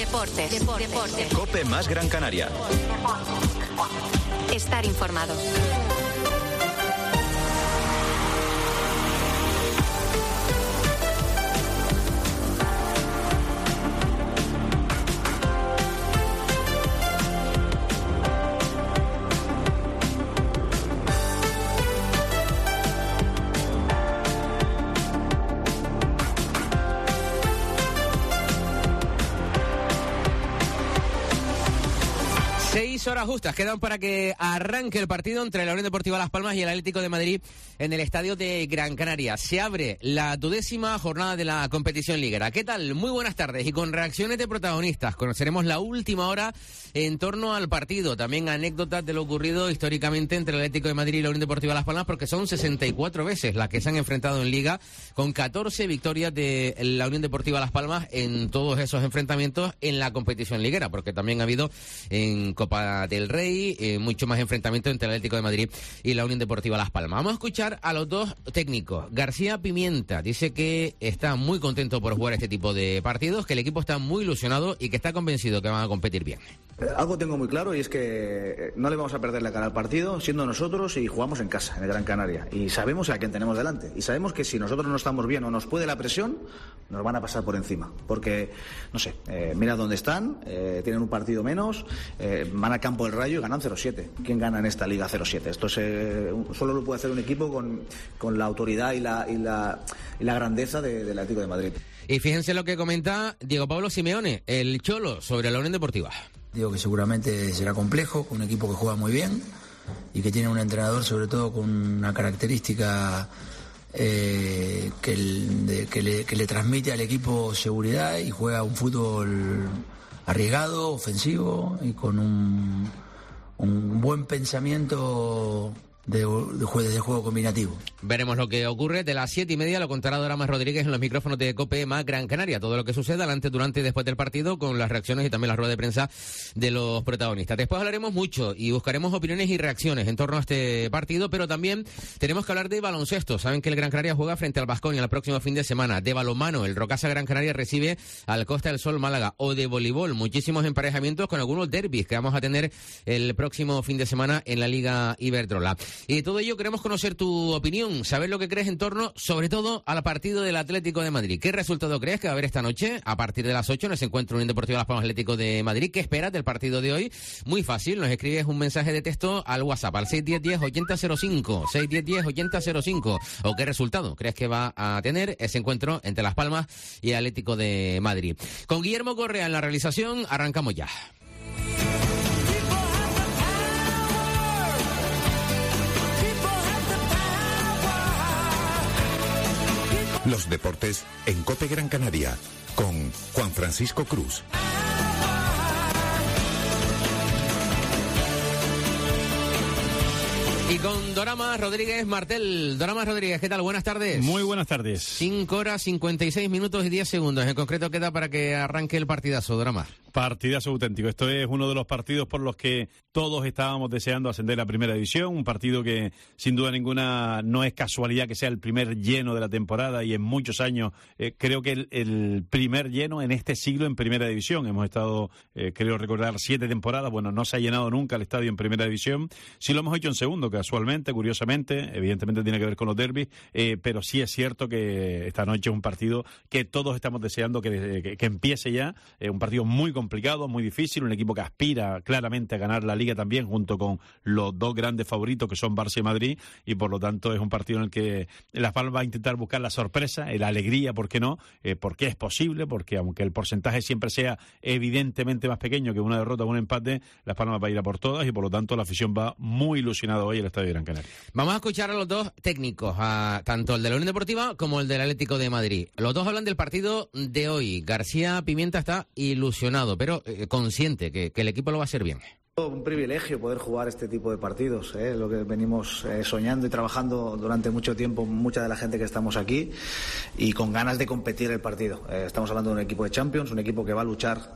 Deportes. COPE más Gran Canaria. Estar informado. Horas justas quedan para que arranque el partido entre la Unión Deportiva Las Palmas y el Atlético de Madrid en el estadio de Gran Canaria. Se abre la 12ª jornada de la competición liguera. ¿Qué tal? Muy buenas tardes. Y con reacciones de protagonistas conoceremos la última hora en torno al partido. También anécdotas de lo ocurrido históricamente entre el Atlético de Madrid y la Unión Deportiva Las Palmas, porque son 64 veces las que se han enfrentado en Liga, con 14 victorias de la Unión Deportiva Las Palmas en todos esos enfrentamientos en la competición liguera, porque también ha habido en Copa del Rey mucho más enfrentamientos entre el Atlético de Madrid y la Unión Deportiva Las Palmas. Vamos a escuchar a los dos técnicos. García Pimienta dice que está muy contento por jugar este tipo de partidos, que el equipo está muy ilusionado y que está convencido que van a competir bien. Algo tengo muy claro, y es que no le vamos a perder la cara al partido siendo nosotros, y jugamos en casa, en el Gran Canaria, y sabemos a quién tenemos delante, y sabemos que si nosotros no estamos bien o nos puede la presión, nos van a pasar por encima, porque, no sé, mira dónde están, tienen un partido menos, van al campo del Rayo y ganan 0-7. ¿Quién gana en esta liga 0-7? Esto solo lo puede hacer un equipo con la autoridad y la grandeza del Atlético de Madrid. Y fíjense lo que comenta Diego Pablo Simeone, el Cholo, sobre la Unión Deportiva. Digo que seguramente será complejo, con un equipo que juega muy bien y que tiene un entrenador sobre todo con una característica que le transmite al equipo seguridad, y juega un fútbol arriesgado, ofensivo y con un buen pensamiento de juego combinativo. Veremos lo que ocurre. De las 7:30 lo contará Dorama Rodríguez en los micrófonos de COPE más Gran Canaria. Todo lo que suceda antes, durante y después del partido, con las reacciones y también la rueda de prensa de los protagonistas. Después hablaremos mucho y buscaremos opiniones y reacciones en torno a este partido, pero también tenemos que hablar de baloncesto. Saben que el Gran Canaria juega frente al Baskonia el próximo fin de semana. De balonmano, el Rocasa Gran Canaria recibe al Costa del Sol Málaga. O de voleibol, muchísimos emparejamientos con algunos derbis que vamos a tener el próximo fin de semana en la Liga Iberdrola. Y todo ello queremos conocer tu opinión, saber lo que crees en torno, sobre todo, al partido del Atlético de Madrid. ¿Qué resultado crees que va a haber esta noche a partir de las 8 en ese encuentro Unión Deportiva Las Palmas Atlético de Madrid? ¿Qué esperas del partido de hoy? Muy fácil, nos escribes un mensaje de texto al WhatsApp, al 61010-8005, 61010-8005. ¿O qué resultado crees que va a tener ese encuentro entre Las Palmas y Atlético de Madrid? Con Guillermo Correa en la realización, arrancamos ya. Los deportes en COPE Gran Canaria, con Juan Francisco Cruz. Y con Dorama Rodríguez Martel. Dorama Rodríguez, ¿qué tal? Buenas tardes. Muy buenas tardes. 5 horas, 56 minutos y 10 segundos. En concreto queda para que arranque el partidazo, Dorama. Partidazo auténtico. Esto es uno de los partidos por los que todos estábamos deseando ascender a Primera División. Un partido que, sin duda ninguna, no es casualidad que sea el primer lleno de la temporada, y en muchos años creo que el primer lleno en este siglo en Primera División. Hemos estado, creo recordar, 7 temporadas. Bueno, no se ha llenado nunca el estadio en Primera División. Sí lo hemos hecho en segundo, casualmente, curiosamente. Evidentemente tiene que ver con los derbis, pero sí es cierto que esta noche es un partido que todos estamos deseando que empiece ya. Un partido muy complicado, muy difícil, un equipo que aspira claramente a ganar la Liga también, junto con los dos grandes favoritos que son Barça y Madrid, y por lo tanto es un partido en el que Las Palmas va a intentar buscar la sorpresa, la alegría, ¿por qué no? Porque es posible, porque aunque el porcentaje siempre sea evidentemente más pequeño que una derrota o un empate, Las Palmas va a ir a por todas, y por lo tanto la afición va muy ilusionada hoy al Estadio de Gran Canaria. Vamos a escuchar a los dos técnicos, tanto el de la Unión Deportiva como el del Atlético de Madrid. Los dos hablan del partido de hoy. García Pimienta está ilusionado, pero consciente que el equipo lo va a hacer bien. Un privilegio poder jugar este tipo de partidos, lo que venimos soñando y trabajando durante mucho tiempo, mucha de la gente que estamos aquí, y con ganas de competir el partido. Estamos hablando de un equipo de Champions, un equipo que va a luchar,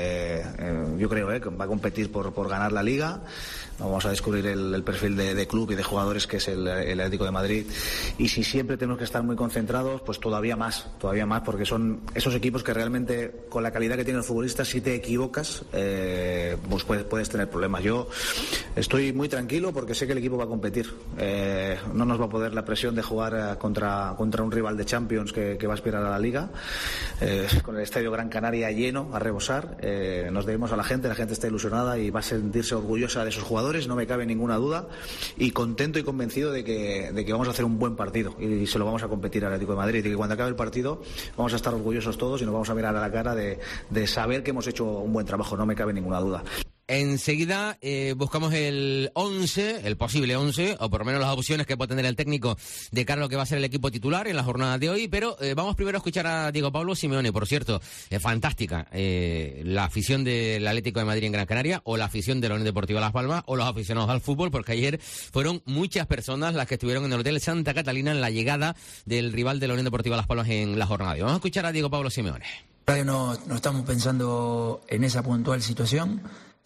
yo creo, que va a competir por ganar la Liga. Vamos a descubrir el perfil de club y de jugadores que es el Atlético de Madrid, y si siempre tenemos que estar muy concentrados, pues todavía más, porque son esos equipos que realmente, con la calidad que tienen los futbolistas, si te equivocas, pues puedes tener problemas. Yo estoy muy tranquilo porque sé que el equipo va a competir. No nos va a poder la presión de jugar contra un rival de Champions que va a aspirar a la Liga, con el Estadio Gran Canaria lleno a rebosar. Nos debemos a la gente está ilusionada y va a sentirse orgullosa de esos jugadores, no me cabe ninguna duda, y contento y convencido de que vamos a hacer un buen partido y se lo vamos a competir al Atlético de Madrid, y que cuando acabe el partido vamos a estar orgullosos todos y nos vamos a mirar a la cara de saber que hemos hecho un buen trabajo, no me cabe ninguna duda. Enseguida buscamos el 11, el posible 11, o por lo menos las opciones que puede tener el técnico de cara a lo que va a ser el equipo titular en la jornada de hoy, pero vamos primero a escuchar a Diego Pablo Simeone. Por cierto, fantástica la afición del Atlético de Madrid en Gran Canaria, o la afición de la Unión Deportiva Las Palmas, o los aficionados al fútbol, porque ayer fueron muchas personas las que estuvieron en el Hotel Santa Catalina en la llegada del rival de la Unión Deportiva Las Palmas en la jornada. Vamos a escuchar a Diego Pablo Simeone. No estamos pensando en esa puntual situación.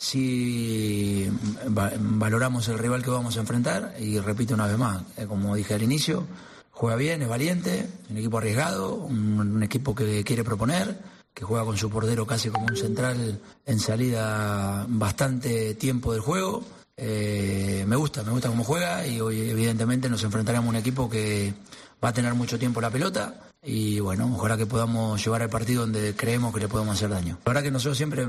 Sí, valoramos el rival que vamos a enfrentar, y repito una vez más, como dije al inicio, juega bien, es valiente, un equipo arriesgado, un equipo que quiere proponer, que juega con su portero casi como un central en salida bastante tiempo del juego. Me gusta cómo juega, y hoy evidentemente nos enfrentaremos a un equipo que va a tener mucho tiempo la pelota, y bueno, ojalá que podamos llevar al partido donde creemos que le podemos hacer daño. La verdad que nosotros siempre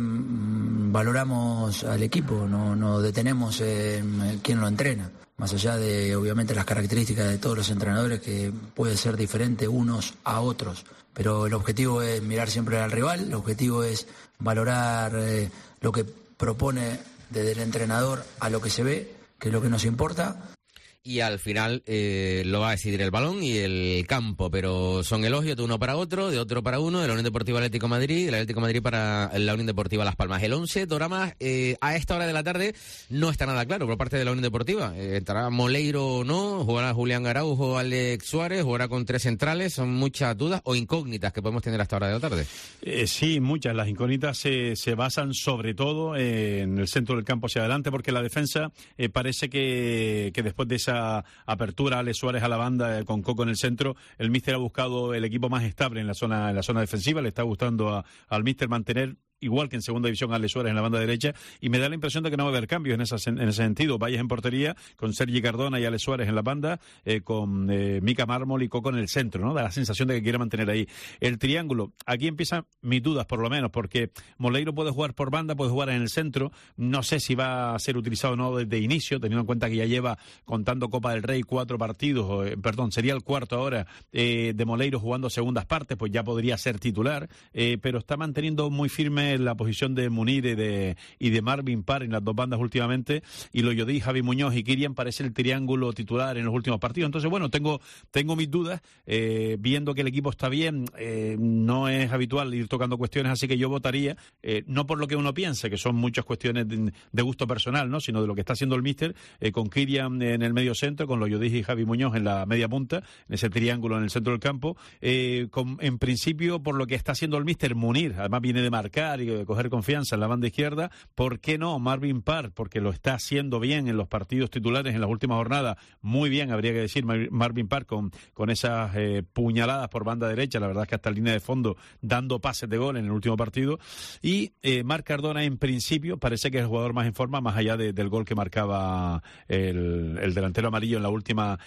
valoramos al equipo, no detenemos en quién lo entrena, más allá de obviamente las características de todos los entrenadores, que puede ser diferente unos a otros, pero el objetivo es mirar siempre al rival, el objetivo es valorar lo que propone desde el entrenador a lo que se ve, que es lo que nos importa. Y al final lo va a decidir el balón y el campo, pero son elogios de uno para otro, de otro para uno, de la Unión Deportiva Atlético Madrid, del Atlético Madrid para la Unión Deportiva Las Palmas. El 11, Doramas, a esta hora de la tarde no está nada claro por parte de la Unión Deportiva. ¿Estará Moleiro o no? ¿Jugará Julián Araujo, Alex Suárez? ¿Jugará con tres centrales? Son muchas dudas o incógnitas que podemos tener a esta hora de la tarde. Sí, muchas. Las incógnitas se basan sobre todo en el centro del campo hacia adelante, porque la defensa parece que después de esa apertura, Alex Suárez a la banda con Coco en el centro, el míster ha buscado el equipo más estable en la zona defensiva. Le está gustando al míster mantener, igual que en segunda división, a Alex Suárez en la banda derecha, y me da la impresión de que no va a haber cambios en ese sentido. Valles en portería, con Sergi Cardona y Alex Suárez en la banda, con Mica Mármol y Coco en el centro, ¿no? Da la sensación de que quiere mantener ahí el triángulo. Aquí empiezan mis dudas, por lo menos, porque Moleiro puede jugar por banda, puede jugar en el centro. No sé si va a ser utilizado o no desde inicio, teniendo en cuenta que ya lleva, contando Copa del Rey, 4 partidos, sería el cuarto ahora, de Moleiro jugando segundas partes, pues ya podría ser titular, pero está manteniendo muy firme la posición de Munir y de Marvin Parr en las dos bandas últimamente, y Loyodí, Javi Muñoz y Kirian parece el triángulo titular en los últimos partidos. Entonces, bueno, tengo mis dudas, viendo que el equipo está bien. No es habitual ir tocando cuestiones, así que yo votaría, no por lo que uno piense, que son muchas cuestiones de gusto personal, ¿no?, sino de lo que está haciendo el míster, con Kirian en el medio centro, con Loyodí y Javi Muñoz en la media punta, en ese triángulo en el centro del campo, en principio por lo que está haciendo el míster. Munir además viene de marcar y de coger confianza en la banda izquierda. ¿Por qué no Marvin Parr? Porque lo está haciendo bien en los partidos titulares en las últimas jornadas, muy bien, habría que decir, Marvin Parr con esas puñaladas por banda derecha, la verdad es que hasta línea de fondo, dando pases de gol en el último partido. Y Marc Cardona, en principio, parece que es el jugador más en forma, más allá del gol que marcaba el delantero amarillo en la última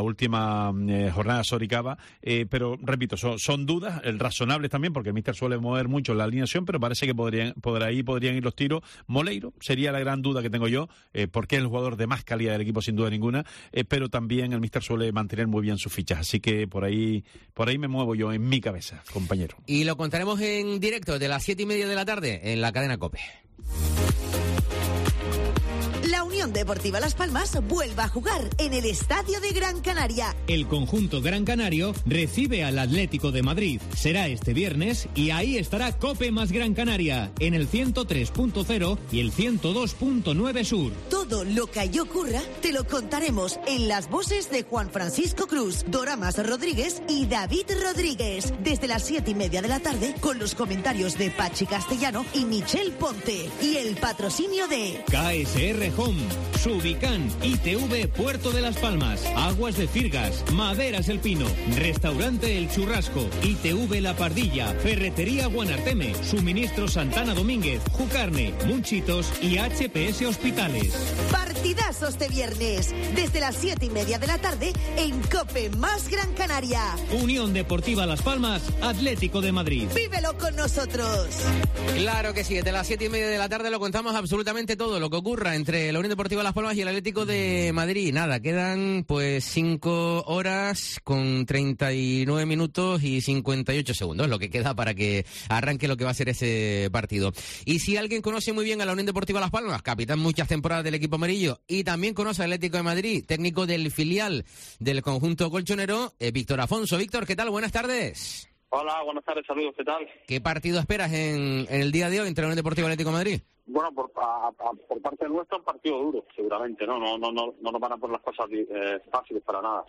jornada, Soricaba. Pero repito, son dudas razonables también, porque el míster suele mover mucho la alineación, pero parece que por ahí podrían ir los tiros. Moleiro sería la gran duda que tengo yo, porque es el jugador de más calidad del equipo, sin duda ninguna, pero también el míster suele mantener muy bien sus fichas, así que por ahí me muevo yo en mi cabeza, compañero. Y lo contaremos en directo de las 7:30 de la tarde en la cadena COPE. La Unión Deportiva Las Palmas vuelve a jugar en el Estadio de Gran Canaria. El conjunto gran canario recibe al Atlético de Madrid. Será este viernes y ahí estará COPE más Gran Canaria en el 103.0 y el 102.9 Sur. Todo lo que allí ocurra te lo contaremos en las voces de Juan Francisco Cruz, Doramas Rodríguez y David Rodríguez. Desde las 7:30 de la tarde con los comentarios de Pachi Castellano y Michel Ponte. Y el patrocinio de KSR Home, Subican, ITV Puerto de Las Palmas, Aguas de Firgas, Maderas El Pino, Restaurante El Churrasco, ITV La Pardilla, Ferretería Guanarteme, Suministro Santana Domínguez, Jucarne, Munchitos y HPS Hospitales. Partidazos de viernes, desde las 7:30 de la tarde en COPE más Gran Canaria. Unión Deportiva Las Palmas, Atlético de Madrid. ¡Vívelo con nosotros! Claro que sí, desde las 7:30 de la tarde lo contamos absolutamente todo lo que ocurra entre la Unión Deportiva Las Palmas y el Atlético de Madrid. Nada, quedan pues 5 horas con 39 minutos y 58 segundos, lo que queda para que arranque lo que va a ser ese partido. Y si alguien conoce muy bien a la Unión Deportiva Las Palmas, capitán muchas temporadas del equipo amarillo, y también conoce al Atlético de Madrid, técnico del filial del conjunto colchonero, Víctor Afonso. Víctor, ¿qué tal? Buenas tardes. Hola, buenas tardes, saludos, ¿qué tal? ¿Qué partido esperas en el día de hoy entre la Unión Deportiva y el Atlético de Madrid? Bueno, por parte nuestra un partido duro, seguramente, ¿no? No nos van a poner las cosas fáciles para nada.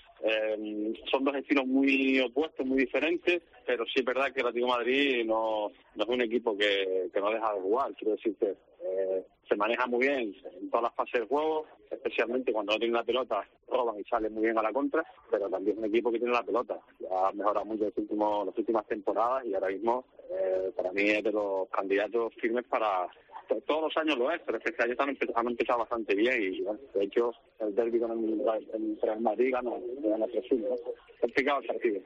Son dos estilos muy opuestos, muy diferentes, pero sí es verdad que el Atlético de Madrid no es un equipo que no deja de jugar. Quiero decir que se maneja muy bien en todas las fases del juego, especialmente cuando no tienen la pelota, roban y salen muy bien a la contra, pero también es un equipo que tiene la pelota. Ya ha mejorado mucho las últimas temporadas y ahora mismo para mí es de los candidatos firmes para... Todos los años lo es, pero este año han empezado bastante bien y bueno, de hecho el derbi con el Madrid gana 3-1, ¿no? Complicado el partido.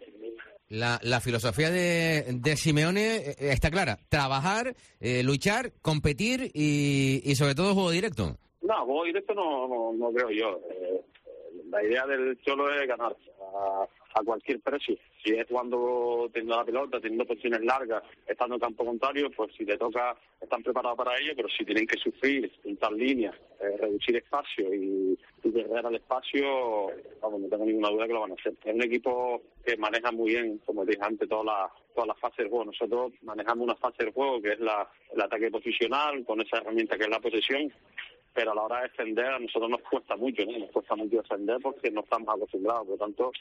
La filosofía de Simeone está clara: trabajar, luchar, competir y sobre todo juego directo. No, juego directo no creo yo. La idea del Cholo es ganar a cualquier precio. Si es jugando, teniendo la pelota, teniendo posiciones largas, estando en campo contrario, pues si le toca, están preparados para ello, pero si tienen que sufrir, pintar líneas, reducir espacio y perder al espacio, vamos, no tengo ninguna duda que lo van a hacer. Es un equipo que maneja muy bien, como dije antes, todas las fases del juego. Nosotros manejamos una fase del juego que es el ataque posicional, con esa herramienta que es la posesión, pero a la hora de defender a nosotros nos cuesta mucho, ¿no? Nos cuesta mucho defender porque no estamos acostumbrados. Por lo tanto,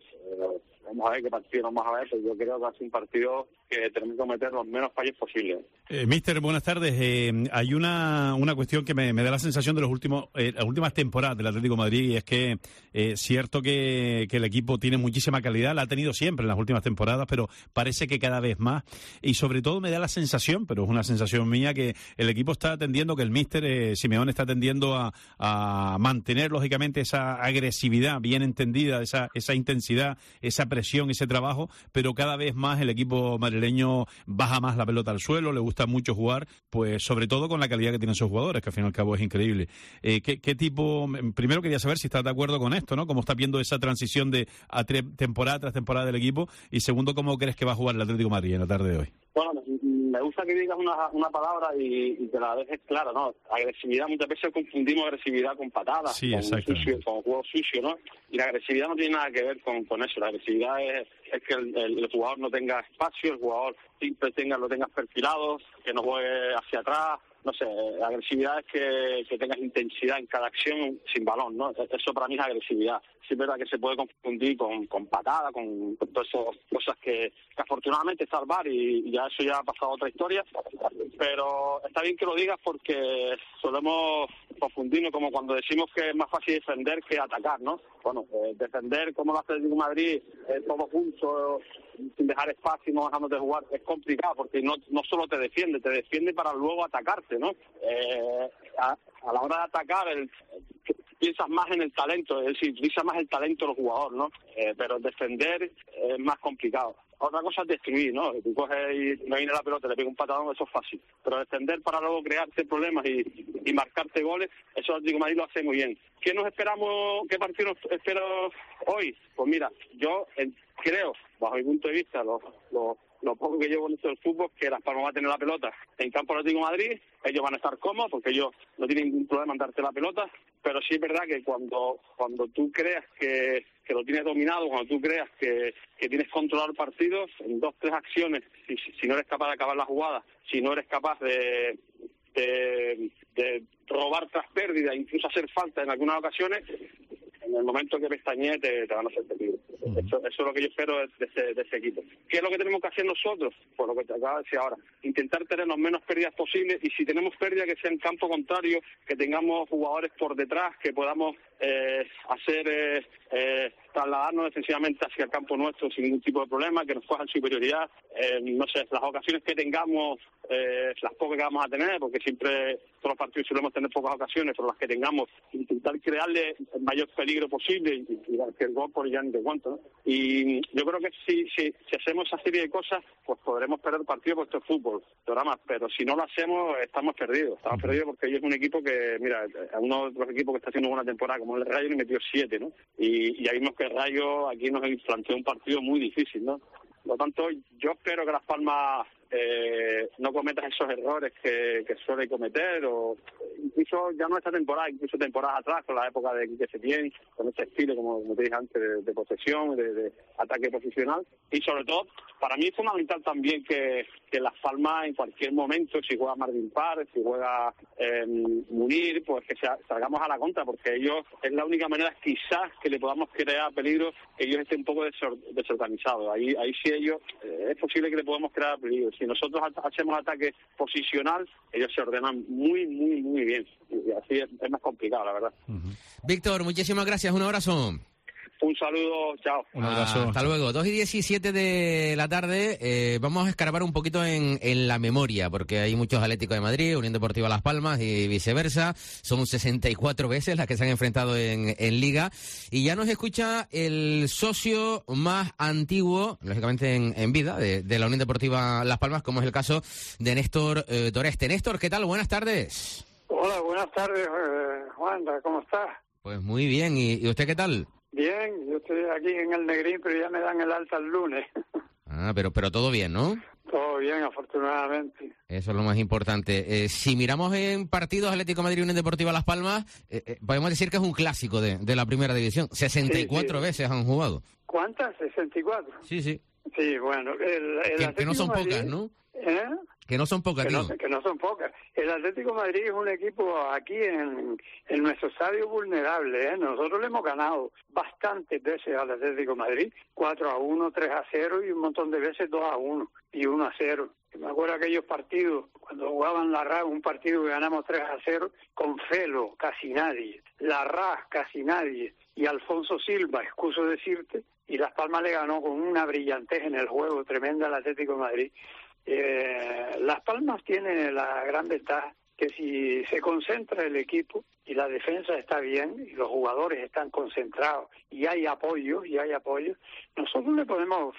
vamos a ver qué partido nos vamos a ver, pero yo creo que va a ser un partido que tenemos que cometer los menos fallos posibles. Míster, buenas tardes. Hay una cuestión que me da la sensación de las últimas temporadas del Atlético de Madrid, y es que cierto que el equipo tiene muchísima calidad, la ha tenido siempre en las últimas temporadas, pero parece que cada vez más, y sobre todo me da la sensación, pero es una sensación mía, que el equipo está atendiendo, que el míster Simeone está tendiendo a mantener lógicamente esa agresividad bien entendida, esa intensidad, esa presión, ese trabajo, pero cada vez más el equipo madrileño baja más la pelota al suelo, le gusta mucho jugar, pues sobre todo con la calidad que tienen sus jugadores, que al fin y al cabo es increíble. ¿Qué tipo? Primero quería saber si estás de acuerdo con esto, ¿no? ¿Cómo estás viendo esa transición de temporada tras temporada del equipo? Y segundo, ¿cómo crees que va a jugar el Atlético de Madrid en la tarde de hoy? Bueno, me gusta que digas una palabra y que la dejes clara, ¿no? Agresividad, muchas veces confundimos agresividad con patadas, sí, con juego sucio, ¿no? Y la agresividad no tiene nada que ver con eso. La agresividad es que el jugador no tenga espacio, el jugador siempre lo tengas perfilado, que no juegue hacia atrás. No sé, agresividad es que tengas intensidad en cada acción sin balón, ¿no? Eso para mí es agresividad. Sí es verdad que se puede confundir con patada, con todas esas cosas que afortunadamente está al VAR y ya eso ya ha pasado a otra historia, pero está bien que lo digas porque solemos confundirnos como cuando decimos que es más fácil defender que atacar, ¿no? Bueno, defender como lo hace el Atlético de Madrid, todo junto, sin dejar espacio y no dejándote jugar, es complicado porque no solo te defiende para luego atacarte, ¿no? A la hora de atacar, piensas más en el talento, es decir, utiliza más el talento del jugador, ¿no? Pero defender es más complicado. Otra cosa es destruir, ¿no? Tú coges y no viene la pelota, le pegas un patadón, eso es fácil. Pero defender para luego crearte problemas y marcarte goles, eso el Atlético de Madrid lo hace muy bien. ¿Qué nos esperamos, qué partido nos espero hoy? Pues mira, yo creo, bajo mi punto de vista, los lo poco que llevo en esto del fútbol, que Las Palmas va a tener la pelota en campo Atlético de Madrid, ellos van a estar cómodos porque ellos no tienen ningún problema en darte la pelota, pero sí es verdad que cuando tú creas que lo tienes dominado, cuando tú creas que tienes controlado el partido, en 2-3 acciones, si no eres capaz de acabar la jugada, si no eres capaz de robar tras pérdida, incluso hacer falta en algunas ocasiones, en el momento que pestañee te van a hacer peligro. Eso es lo que yo espero de ese equipo. ¿Qué es lo que tenemos que hacer nosotros? Pues lo que te acabo de decir ahora, intentar tener las menos pérdidas posibles, y si tenemos pérdidas que sea en campo contrario, que tengamos jugadores por detrás, que podamos trasladarnos defensivamente hacia el campo nuestro sin ningún tipo de problema, que nos cojan superioridad, no sé, las ocasiones que tengamos, las pocas que vamos a tener, porque siempre todos los partidos solemos tener pocas ocasiones, pero las que tengamos, intentar crearle el mayor peligro posible y que el gol por ya ni te cuento, ¿no? Y yo creo que si hacemos esa serie de cosas, pues podremos perder el partido, porque esto es fútbol, pero si no lo hacemos, estamos perdidos porque ellos es un equipo que, mira, a uno de los equipos que está haciendo una buena temporada, como el Rayo, le metió 7, ¿no? Y ya vimos que el Rayo aquí nos planteó un partido muy difícil, ¿no? Por lo tanto, yo espero que Las Palmas no cometan esos errores que suele cometer, o incluso ya no esta temporada, incluso temporadas atrás, con la época de Setién, con ese estilo, como te dije antes, de posesión, de ataque posicional. Y sobre todo, para mí es fundamental también que Las Palmas en cualquier momento, si juega Marvin Parr, si juega Munir, pues que salgamos a la contra, porque ellos es la única manera quizás que le podamos crear peligro, que ellos estén un poco desorganizados. Ahí sí ellos, es posible que le podamos crear peligro. Si nosotros hacemos ataque posicional, ellos se ordenan muy, muy, muy bien. Y así es más complicado, la verdad. Víctor, muchísimas gracias. Un abrazo. Un saludo, chao. Un abrazo. Hasta luego. 2:17 de la tarde. Vamos a escarbar un poquito en la memoria, porque hay muchos Atléticos de Madrid, Unión Deportiva Las Palmas y viceversa. Son 64 veces las que se han enfrentado en Liga. Y ya nos escucha el socio más antiguo, lógicamente en vida, de la Unión Deportiva Las Palmas, como es el caso de Néstor Doreste. Néstor, ¿qué tal? Buenas tardes. Hola, buenas tardes, Juan. ¿Cómo estás? Pues muy bien. ¿Y usted qué tal? Bien, yo estoy aquí en el Negrín, pero ya me dan el alta el lunes. Pero todo bien, ¿no? Todo bien, afortunadamente. Eso es lo más importante. Si miramos en partidos Atlético de Madrid y Unión Deportiva Las Palmas, podemos decir que es un clásico de la primera división. 64 veces han jugado. ¿Cuántas? 64. Sí. Sí, bueno. Que no son Madrid, pocas, ¿no? ¿Eh? Que no son pocas, tío. Que no son pocas. El Atlético de Madrid es un equipo aquí en nuestro estadio vulnerable, ¿eh? Nosotros le hemos ganado bastantes veces al Atlético de Madrid, 4-1, 3-0 y un montón de veces 2-1 y 1-0. Me acuerdo aquellos partidos, cuando jugaban la RAS, un partido que ganamos 3-0, con Felo, casi nadie, la RAS, casi nadie, y Alfonso Silva, excuso decirte, y Las Palmas le ganó con una brillantez en el juego tremenda al Atlético de Madrid. Las Palmas tiene la gran ventaja que si se concentra el equipo y la defensa está bien y los jugadores están concentrados y hay apoyo, nosotros le podemos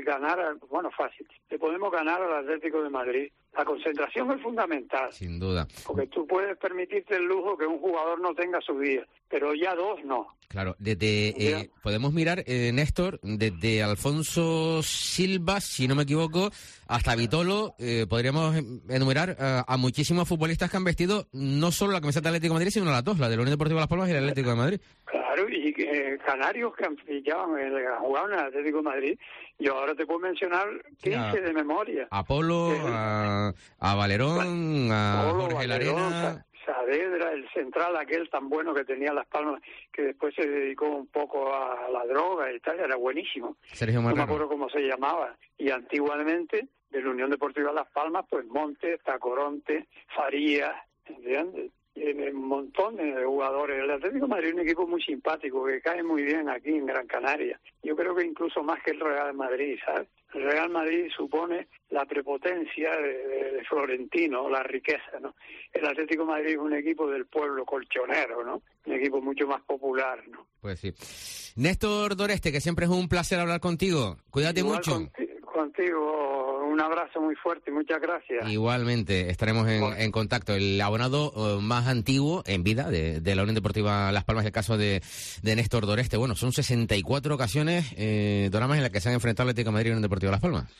le podemos ganar al Atlético de Madrid. La concentración es fundamental. Sin duda. Porque tú puedes permitirte el lujo que un jugador no tenga su día, pero ya dos no. Claro, podemos mirar, Néstor, desde Alfonso Silva, si no me equivoco, hasta Vitolo, podríamos enumerar a muchísimos futbolistas que han vestido no solo la camiseta del Atlético de Madrid, sino las dos, la de la Unión Deportiva Las Palmas y el Atlético de Madrid. Claro, y canarios que jugaban en el Atlético de Madrid, yo ahora te puedo mencionar 15 de memoria. A Polo, a Valerón, a Jorge Larena... Saavedra, el central aquel tan bueno que tenía Las Palmas, que después se dedicó un poco a la droga y tal, era buenísimo. Sergio Marrero. No me acuerdo cómo se llamaba. Y antiguamente, de la Unión Deportiva Las Palmas, pues Montes, Tacoronte, Farías, ¿entiendes? Un montón de jugadores. El Atlético de Madrid es un equipo muy simpático, que cae muy bien aquí en Gran Canaria. Yo creo que incluso más que el Real Madrid, ¿sabes? El Real Madrid supone la prepotencia de Florentino, la riqueza, ¿no? El Atlético de Madrid es un equipo del pueblo colchonero, ¿no? Un equipo mucho más popular, ¿no? Pues sí. Néstor Doreste, que siempre es un placer hablar contigo. Cuídate mucho. Contigo, un abrazo muy fuerte y muchas gracias. Igualmente, estaremos en contacto. El abonado más antiguo en vida de la Unión Deportiva Las Palmas, el caso de Néstor Doreste. Bueno, son 64 ocasiones, Doramas, en las que se han enfrentado Atlético de Madrid y Unión Deportiva Las Palmas.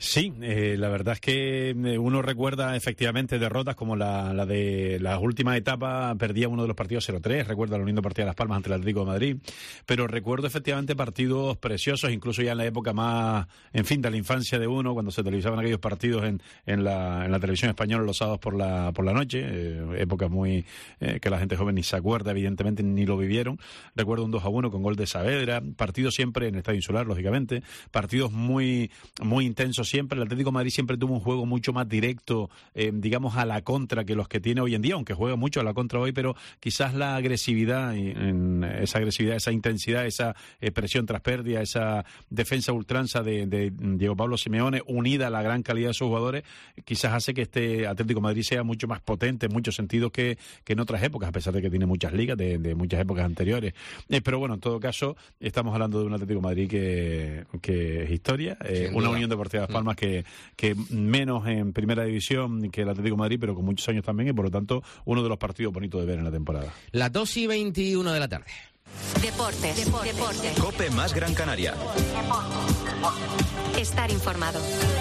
Sí, la verdad es que uno recuerda efectivamente derrotas como la de la última etapa, perdía uno de los partidos 0-3, recuerda la Unión Deportiva Las Palmas ante el Atlético de Madrid, pero recuerdo efectivamente partidos preciosos, incluso ya en la época más, en fin, de la infancia de uno, cuando se televisaban aquellos partidos en la televisión española los sábados por la noche, épocas muy que la gente joven ni se acuerda, evidentemente ni lo vivieron. Recuerdo un 2-1 con gol de Saavedra, partidos siempre en el Estadio Insular, lógicamente, partidos muy intensos siempre. El Atlético de Madrid siempre tuvo un juego mucho más directo, digamos a la contra que los que tiene hoy en día, aunque juega mucho a la contra hoy, pero quizás la agresividad, esa intensidad, esa presión tras pérdida, esa defensa ultranza de Diego Pablo Simeone, unida a la gran calidad de sus jugadores, quizás hace que este Atlético de Madrid sea mucho más potente en muchos sentidos que en otras épocas, a pesar de que tiene muchas ligas de muchas épocas anteriores. Pero bueno, en todo caso, estamos hablando de un Atlético de Madrid que es historia, una Unión Deportiva Las Palmas que menos en primera división que el Atlético de Madrid, pero con muchos años también, y por lo tanto uno de los partidos bonitos de ver en la temporada. Las 2:21 de la tarde. Deportes. COPE más Gran Canaria. Estar informado.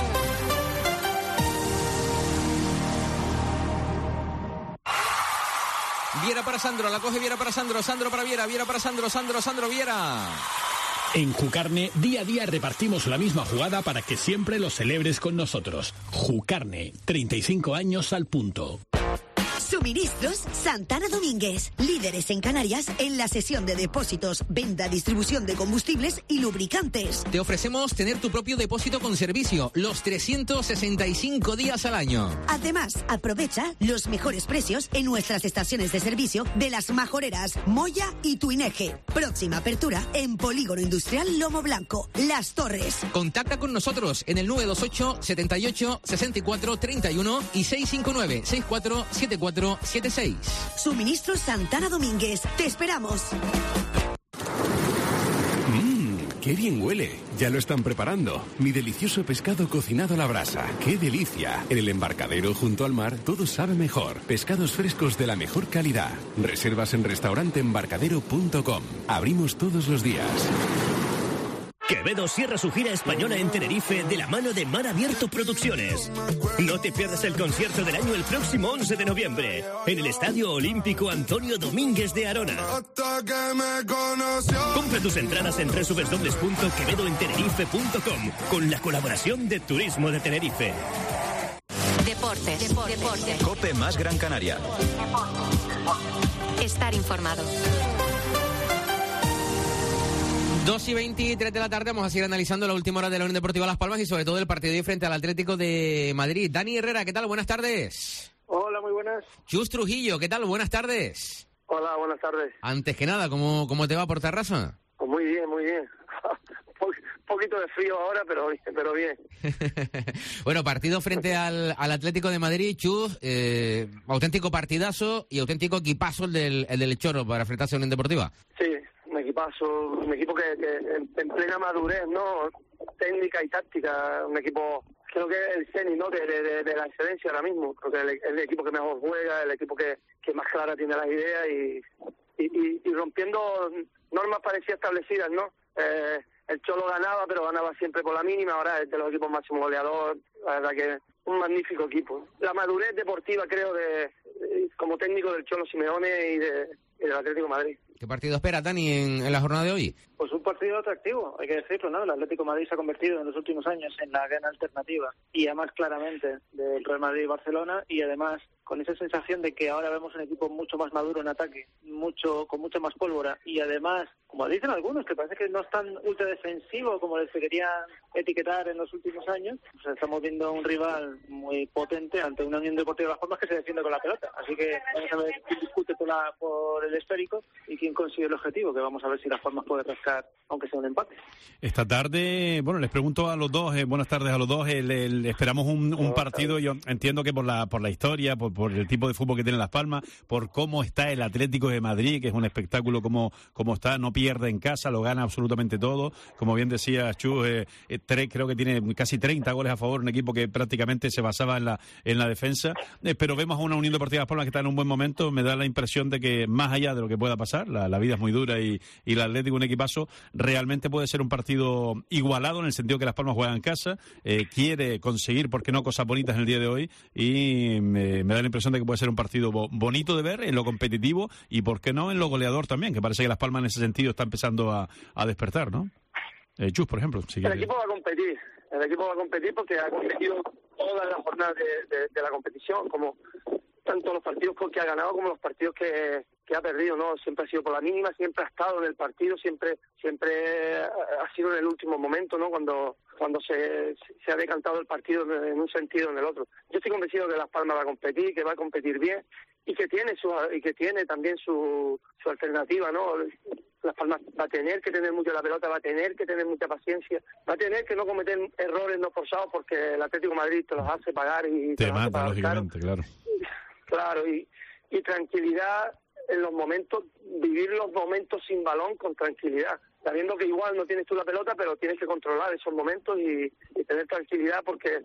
Viera para Sandro, la coge Viera para Sandro, Sandro para Viera, Viera para Sandro, Sandro Viera. En Jucarne, día a día repartimos la misma jugada para que siempre lo celebres con nosotros. Jucarne, 35 años al punto. Suministros Santana Domínguez, líderes en Canarias en la sesión de depósitos, venta, distribución de combustibles y lubricantes. Te ofrecemos tener tu propio depósito con servicio los 365 días al año. Además, aprovecha los mejores precios en nuestras estaciones de servicio de Las Majoreras, Moya y Tuineje. Próxima apertura en Polígono Industrial Lomo Blanco, Las Torres. Contacta con nosotros en el 928 78 64 31 y 659 64 74 76. Suministros Santana Domínguez. Te esperamos. ¡Qué bien huele! Ya lo están preparando. Mi delicioso pescado cocinado a la brasa. ¡Qué delicia! En el embarcadero junto al mar todo sabe mejor. Pescados frescos de la mejor calidad. Reservas en restauranteembarcadero.com. Abrimos todos los días. Quevedo cierra su gira española en Tenerife de la mano de Mar Abierto Producciones. No te pierdas el concierto del año el próximo 11 de noviembre en el Estadio Olímpico Antonio Domínguez de Arona. Compra tus entradas en www.quevedoentenerife.com con la colaboración de Turismo de Tenerife. Deportes. COPE más Gran Canaria. Estar informado. 2:23 de la tarde, vamos a seguir analizando la última hora de la Unión Deportiva Las Palmas y sobre todo el partido de frente al Atlético de Madrid. Dani Herrera, ¿qué tal? Buenas tardes. Hola, muy buenas. Chus Trujillo, ¿qué tal? Buenas tardes. Hola, buenas tardes. Antes que nada, ¿cómo te va por Tarrasa? Pues muy bien, muy bien. Un poquito de frío ahora, pero bien. Bueno, partido frente al Atlético de Madrid, Chus, auténtico partidazo y auténtico equipazo el del Chorro para enfrentarse a la Unión Deportiva. Sí. Un equipo que en plena madurez, ¿no? Técnica y táctica, un equipo, creo que el cenit, ¿no? De la excelencia ahora mismo, creo que el equipo que mejor juega, el equipo que más clara tiene las ideas y rompiendo normas parecidas establecidas, ¿no? El Cholo ganaba, pero ganaba siempre por la mínima, ahora es de los equipos máximo goleador, la verdad que un magnífico equipo. La madurez deportiva, creo, como técnico del Cholo Simeone y del Atlético de Madrid. ¿Qué partido espera, Dani, en la jornada de hoy? Pues un partido atractivo, hay que decirlo, ¿no? El Atlético de Madrid se ha convertido en los últimos años en la gran alternativa y además claramente del Real Madrid y Barcelona, y además con esa sensación de que ahora vemos un equipo mucho más maduro en ataque, con mucha más pólvora, y además, como dicen algunos, que parece que no es tan ultra defensivo como les querían etiquetar en los últimos años. O sea, estamos viendo un rival muy potente ante una Unión Deportiva de Las Palmas que se defiende con la pelota, así que vamos a ver quién discute por el esférico y quién consigue el objetivo, que vamos a ver si Las Palmas puede rascar aunque sea un empate. Esta tarde, bueno, les pregunto a los dos, buenas tardes a los dos, esperamos un partido, yo entiendo que por la historia, por el tipo de fútbol que tiene Las Palmas, por cómo está el Atlético de Madrid, que es un espectáculo como está, no pierde en casa, lo gana absolutamente todo, como bien decía Chus, creo que tiene casi 30 goles a favor, un equipo que prácticamente se basaba en la defensa, pero vemos a una Unión Deportiva Las Palmas que está en un buen momento, me da la impresión de que más allá de lo que pueda pasar, la vida es muy dura y el Atlético, un equipazo, realmente puede ser un partido igualado en el sentido que Las Palmas juega en casa, quiere conseguir, ¿por qué no?, cosas bonitas en el día de hoy, y me da la impresión de que puede ser un partido bonito de ver en lo competitivo y, ¿por qué no?, en lo goleador también, que parece que Las Palmas en ese sentido está empezando a despertar, ¿no? Chus, por ejemplo. El equipo va a competir porque ha competido todas las jornadas de la competición, como tanto los partidos que ha ganado como los partidos que ha perdido, ¿no? Siempre ha sido por la mínima, siempre ha estado en el partido, siempre ha sido en el último momento, ¿no? Cuando se ha decantado el partido en un sentido o en el otro. Yo estoy convencido que Las Palmas va a competir, que va a competir bien y que tiene también su alternativa, ¿no? Las Palmas va a tener que tener mucho la pelota, va a tener que tener mucha paciencia, va a tener que no cometer errores no forzados porque el Atlético de Madrid te los hace pagar y te mata, lógicamente, claro. Claro, y tranquilidad en los momentos, vivir los momentos sin balón con tranquilidad, sabiendo que igual no tienes tú la pelota, pero tienes que controlar esos momentos y tener tranquilidad porque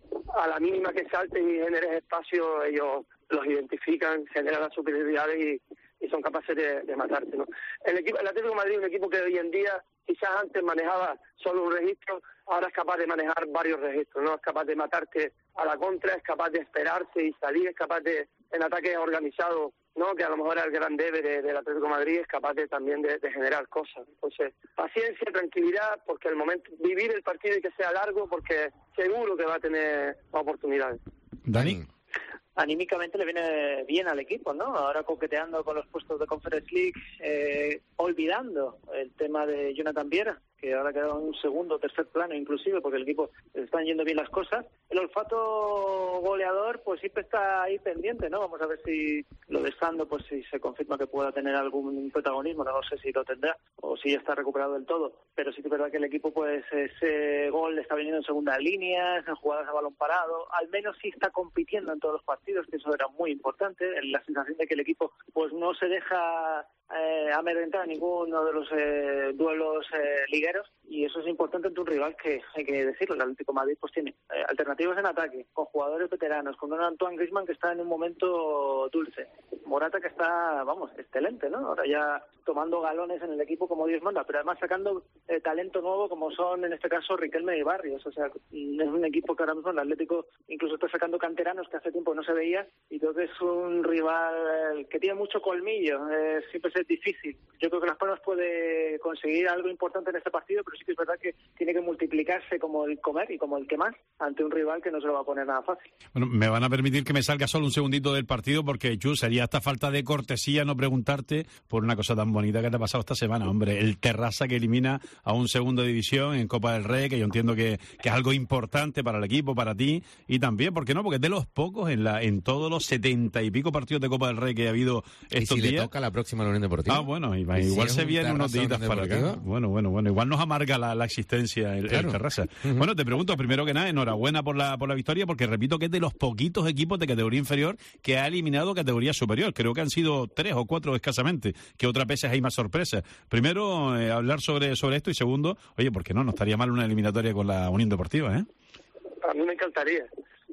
a la mínima que saltes y generes espacio, ellos los identifican, generan las superioridades y son capaces de matarte, ¿no? El Atlético de Madrid es un equipo que hoy en día, quizás antes manejaba solo un registro, ahora es capaz de manejar varios registros, ¿no? Es capaz de matarte a la contra, es capaz de esperarse y salir, es capaz de, en ataques organizados, ¿no? Que a lo mejor era el gran debe del Atlético de Madrid, es capaz también de generar cosas. Entonces, paciencia, tranquilidad, porque el momento, vivir el partido y que sea largo, porque seguro que va a tener oportunidades. Dani. Anímicamente le viene bien al equipo, ¿no? Ahora coqueteando con los puestos de Conference League, olvidando el tema de Jonathan Viera, que ahora queda en un segundo o tercer plano inclusive, porque el equipo están yendo bien las cosas. El olfato goleador pues siempre está ahí pendiente, ¿no? Vamos a ver si lo de Sando, pues si se confirma que pueda tener algún protagonismo, no sé si lo tendrá o si ya está recuperado del todo, pero sí que es verdad que el equipo pues ese gol le está viniendo en segunda línea, en jugadas a balón parado, al menos sí está compitiendo en todos los partidos, que eso era muy importante, la sensación de que el equipo pues no se deja amedrentar a ninguno de los duelos ligueros, y eso es importante ante un rival que, hay que decirlo, el Atlético de Madrid pues tiene alternativas en ataque, con jugadores veteranos, con un Antoine Griezmann que está en un momento dulce, Morata que está, excelente, ¿no? Ahora ya tomando galones en el equipo como Dios manda, pero además sacando talento nuevo como son en este caso Riquelme y Barrios, o sea, es un equipo que ahora mismo el Atlético incluso está sacando canteranos que hace tiempo no se veía, y creo que es un rival que tiene mucho colmillo, siempre es difícil. Yo creo que Las Palmas puede conseguir algo importante en este partido, pero sí que es verdad que tiene que multiplicarse como el comer y como el que más ante un rival que no se lo va a poner nada fácil. Bueno, me van a permitir que me salga solo un segundito del partido porque, Chus, sería esta falta de cortesía no preguntarte por una cosa tan bonita que te ha pasado esta semana, hombre, el Terrassa que elimina a un segunda división en Copa del Rey, que yo entiendo que es algo importante para el equipo, para ti, y también, ¿por qué no? Porque es de los pocos en todos los 70 y pico partidos de Copa del Rey que ha habido estos días. Y si le toca la próxima a la Unión Deportiva. Ah, bueno, igual se vienen unos días para acá. Bueno, igual nos amarga la existencia el Terrassa. Uh-huh. Bueno, te pregunto, primero que nada, enhorabuena por la victoria, porque repito que es de los poquitos equipos de categoría inferior que ha eliminado categoría superior. Creo que han sido 3 o 4 escasamente, que otras veces hay más sorpresas. Primero, hablar sobre esto, y segundo, oye, ¿por qué no? No estaría mal una eliminatoria con la Unión Deportiva, ¿eh? A mí me encantaría,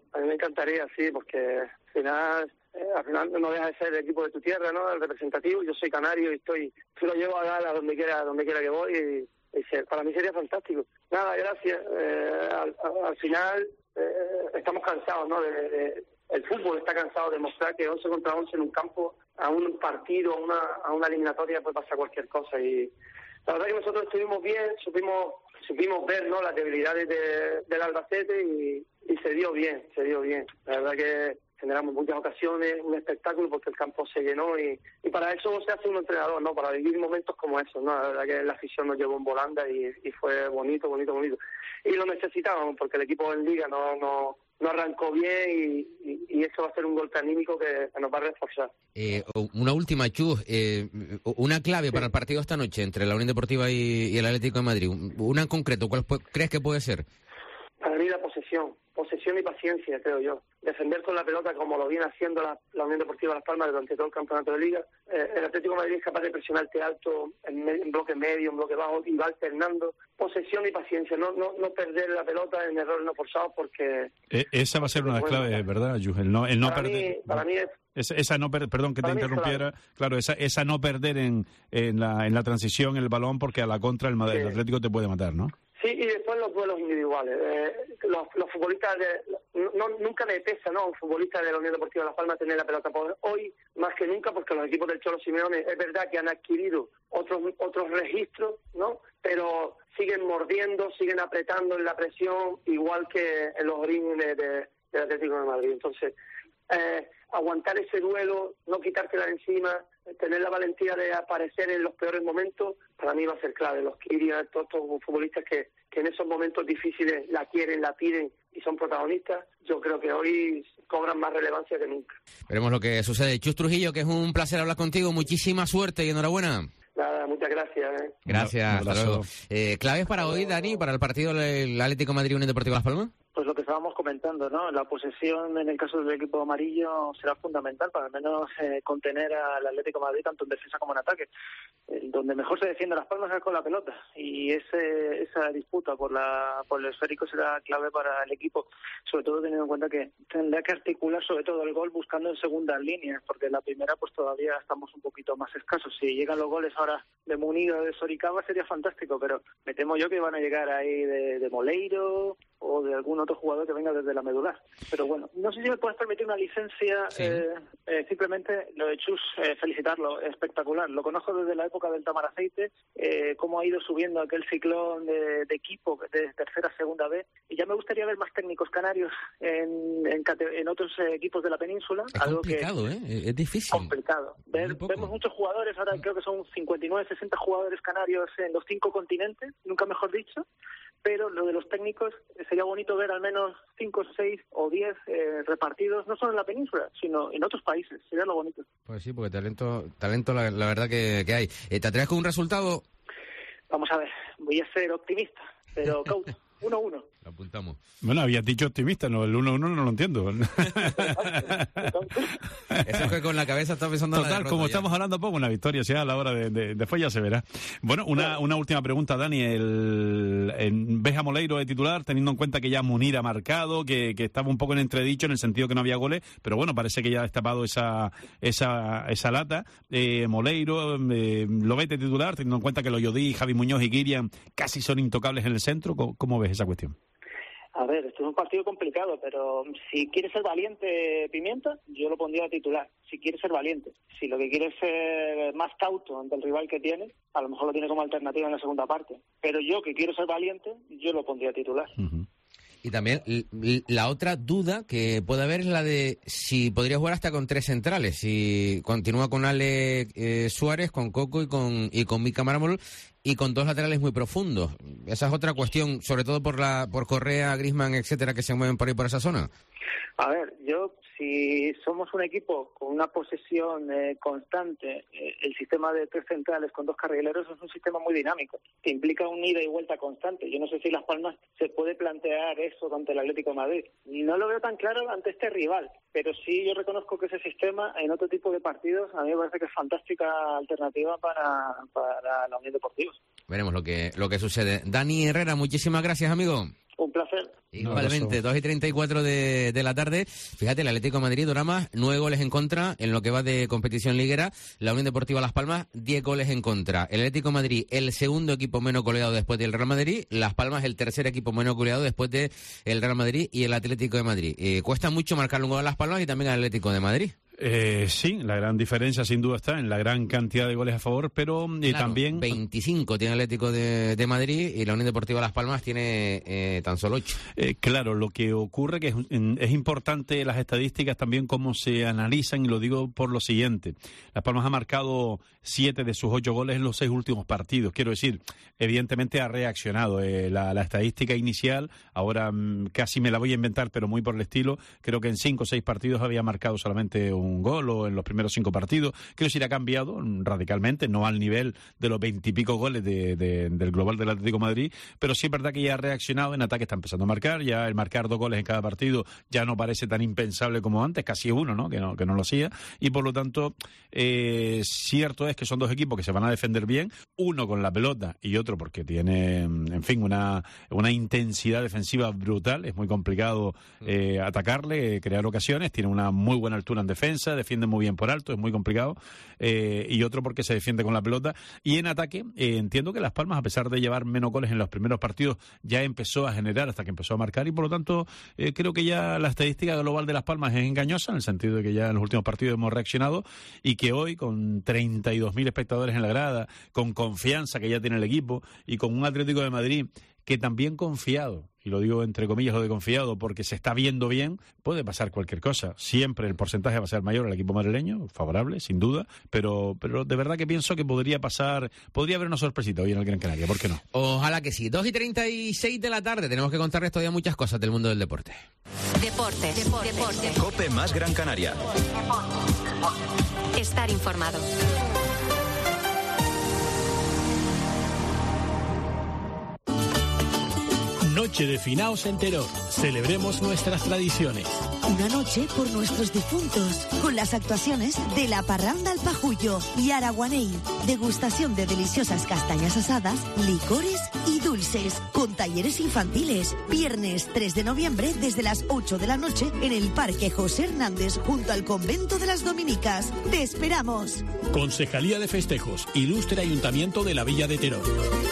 sí, porque al final no deja de ser el equipo de tu tierra, ¿no? El representativo. Yo soy canario y lo llevo a gala donde quiera que voy y para mí sería fantástico. Nada, gracias. Al final estamos cansados, ¿no? El fútbol está cansado de mostrar que 11 contra 11 en un campo, a un partido, a una eliminatoria puede pasar cualquier cosa, y la verdad que nosotros estuvimos bien, supimos ver, ¿no?, las debilidades del Albacete y se dio bien. La verdad que generamos muchas ocasiones, un espectáculo porque el campo se llenó y para eso se hace un entrenador, ¿no? Para vivir momentos como esos, ¿no? La verdad que la afición nos llevó en volanda y fue bonito. Y lo necesitábamos porque el equipo en Liga no arrancó bien y eso va a ser un golpe anímico que nos va a reforzar. Una última, Chus, una clave para el partido esta noche entre la Unión Deportiva y el Atlético de Madrid, una en concreto, ¿cuál crees que puede ser? Para mí la posesión. posesión y paciencia, creo yo. Defender con la pelota como lo viene haciendo la Unión Deportiva Las Palmas durante todo el campeonato de Liga. El Atlético de Madrid es capaz de presionarte alto, en bloque medio, en bloque bajo, y va alternando. Posesión y paciencia, no perder la pelota en errores no forzados, porque... Esa va a ser una de las claves, ¿verdad, Yuj? El no perder... Para mí perdón que te interrumpiera, claro, esa no perder en la transición el balón, porque a la contra el Atlético te puede matar, ¿no? Sí, y después los duelos individuales. Los futbolistas, nunca me pesa, ¿no?, a un futbolista de la Unión Deportiva Las Palmas tener la pelota. Hoy, más que nunca, porque los equipos del Cholo Simeone es verdad que han adquirido otros registros, ¿no?, pero siguen mordiendo, siguen apretando en la presión, igual que en los orígenes del Atlético de Madrid. Entonces, aguantar ese duelo, no quitártela de encima, tener la valentía de aparecer en los peores momentos, para mí va a ser clave. Los Kirian, todos estos futbolistas que en esos momentos difíciles la quieren, la piden y son protagonistas, yo creo que hoy cobran más relevancia que nunca. Veremos lo que sucede. Chus Trujillo, que es un placer hablar contigo, muchísima suerte y enhorabuena. Nada, muchas gracias. Gracias, hasta luego. ¿Claves para hoy, Dani, para el partido del Atlético de Madrid Unión Deportiva Las Palmas? Pues lo que estábamos comentando, ¿no? La posesión en el caso del equipo amarillo será fundamental para al menos contener al Atlético de Madrid tanto en defensa como en ataque. Donde mejor se defiende Las Palmas es con la pelota, y esa disputa por el esférico será clave para el equipo, sobre todo teniendo en cuenta que tendrá que articular sobre todo el gol buscando en segundas líneas, porque en la primera pues todavía estamos un poquito más escasos. Si llegan los goles ahora de Munido o de Soricaba sería fantástico, pero me temo yo que van a llegar ahí de Moleiro o de algún otro jugador que venga desde la medular. Pero bueno, no sé si me puedes permitir una licencia. Sí. Simplemente lo de Chus, felicitarlo, espectacular. Lo conozco desde la época del Tamaraceite, cómo ha ido subiendo aquel ciclón de equipo de tercera a segunda B, y ya me gustaría ver más técnicos canarios en otros equipos de la península. Es algo complicado, es difícil. Complicado. Vemos muchos jugadores, ahora creo que son 59, 60 jugadores canarios en los 5 continentes, nunca mejor dicho. Pero lo de los técnicos, sería bonito ver al menos 5, 6 o 10 repartidos, no solo en la península, sino en otros países. Sería lo bonito. Pues sí, porque talento la verdad que hay. ¿Te atreves con un resultado? Vamos a ver, voy a ser optimista, pero cauto. 1-1. Lo apuntamos. Bueno, habías dicho optimista, no, el 1-1 no lo entiendo. Eso es que con la cabeza está pensando en la derrota, como ya. Estamos hablando poco, una victoria, sea a la hora de después ya se verá. Bueno, una última pregunta, Dani. ¿Ves a Moleiro de titular, teniendo en cuenta que ya Munir ha marcado, que estaba un poco en entredicho en el sentido que no había goles, pero bueno, parece que ya ha destapado esa lata? Moleiro, ¿lo ves de titular, teniendo en cuenta que Loyodí, Javi Muñoz y Kirian casi son intocables en el centro? ¿Cómo ves esa cuestión? A ver, esto es un partido complicado, pero si quiere ser valiente Pimienta, yo lo pondría a titular. Si quiere ser valiente. Si lo que quiere es ser más cauto ante el rival que tiene, a lo mejor lo tiene como alternativa en la segunda parte. Pero yo, que quiero ser valiente, yo lo pondría a titular. Uh-huh. Y también la otra duda que puede haber es la de si podría jugar hasta con 3 centrales. Si continúa con Ale Suárez, con Coco y con Mika Mármol, y con 2 laterales muy profundos. Esa es otra cuestión, sobre todo por Correa, Griezmann, etcétera, que se mueven por ahí por esa zona. A ver, si somos un equipo con una posesión constante, el sistema de 3 centrales con 2 carrileros es un sistema muy dinámico, que implica un ida y vuelta constante. Yo no sé si Las Palmas se puede plantear eso ante el Atlético de Madrid. No lo veo tan claro ante este rival, pero sí yo reconozco que ese sistema en otro tipo de partidos a mí me parece que es fantástica alternativa para la Unión Deportiva. Veremos lo que sucede. Dani Herrera, muchísimas gracias, amigo. Un placer. Igualmente, 2:34 de la tarde. Fíjate, el Atlético de Madrid, Dorama, 9 goles en contra en lo que va de competición liguera. La Unión Deportiva Las Palmas, 10 goles en contra. El Atlético de Madrid, el segundo equipo menos goleado después del Real Madrid. Las Palmas, el tercer equipo menos goleado después del Real Madrid y el Atlético de Madrid. Cuesta mucho marcar un gol a Las Palmas y también al Atlético de Madrid. Sí, la gran diferencia sin duda está en la gran cantidad de goles a favor, pero claro, también... 25 tiene el Atlético de Madrid y la Unión Deportiva Las Palmas tiene tan solo 8. Claro, lo que ocurre que es importante las estadísticas también cómo se analizan, y lo digo por lo siguiente. Las Palmas ha marcado 7 de sus 8 goles en los 6 últimos partidos. Quiero decir, evidentemente ha reaccionado. La estadística inicial, ahora casi me la voy a inventar, pero muy por el estilo, creo que en 5 o 6 partidos había marcado solamente un un gol o en los primeros 5 partidos. Creo que sí ha cambiado radicalmente, no al nivel de los 20 y pico goles del global del Atlético de Madrid, pero sí es verdad que ya ha reaccionado, en ataque está empezando a marcar, ya el marcar 2 goles en cada partido ya no parece tan impensable como antes, casi uno, ¿no? Que no lo hacía, y por lo tanto cierto es que son 2 equipos que se van a defender bien, uno con la pelota y otro porque tiene, en fin, una intensidad defensiva brutal, es muy complicado atacarle, crear ocasiones, tiene una muy buena altura en defensa, defiende muy bien por alto, es muy complicado, y otro porque se defiende con la pelota, y en ataque entiendo que Las Palmas, a pesar de llevar menos goles en los primeros partidos, ya empezó a generar hasta que empezó a marcar, y por lo tanto creo que ya la estadística global de Las Palmas es engañosa, en el sentido de que ya en los últimos partidos hemos reaccionado, y que hoy, con 32.000 espectadores en la grada, con confianza que ya tiene el equipo, y con un Atlético de Madrid que también confiado, y lo digo entre comillas lo de confiado, porque se está viendo bien, puede pasar cualquier cosa. Siempre el porcentaje va a ser mayor al equipo madrileño, favorable, sin duda, pero de verdad que pienso que podría haber una sorpresita hoy en el Gran Canaria, ¿por qué no? Ojalá que sí. 2:36 de la tarde, tenemos que contarles todavía muchas cosas del mundo del deporte. Deportes. Cope más Gran Canaria. Estar informado. Noche de finaos en Teror. Celebremos nuestras tradiciones. Una noche por nuestros difuntos, con las actuaciones de La Parranda al Pajullo y Araguaney. Degustación de deliciosas castañas asadas, licores y dulces, con talleres infantiles. Viernes 3 de noviembre desde las 8 de la noche en el Parque José Hernández, junto al Convento de las Dominicas. ¡Te esperamos! Concejalía de Festejos, Ilustre Ayuntamiento de la Villa de Teror.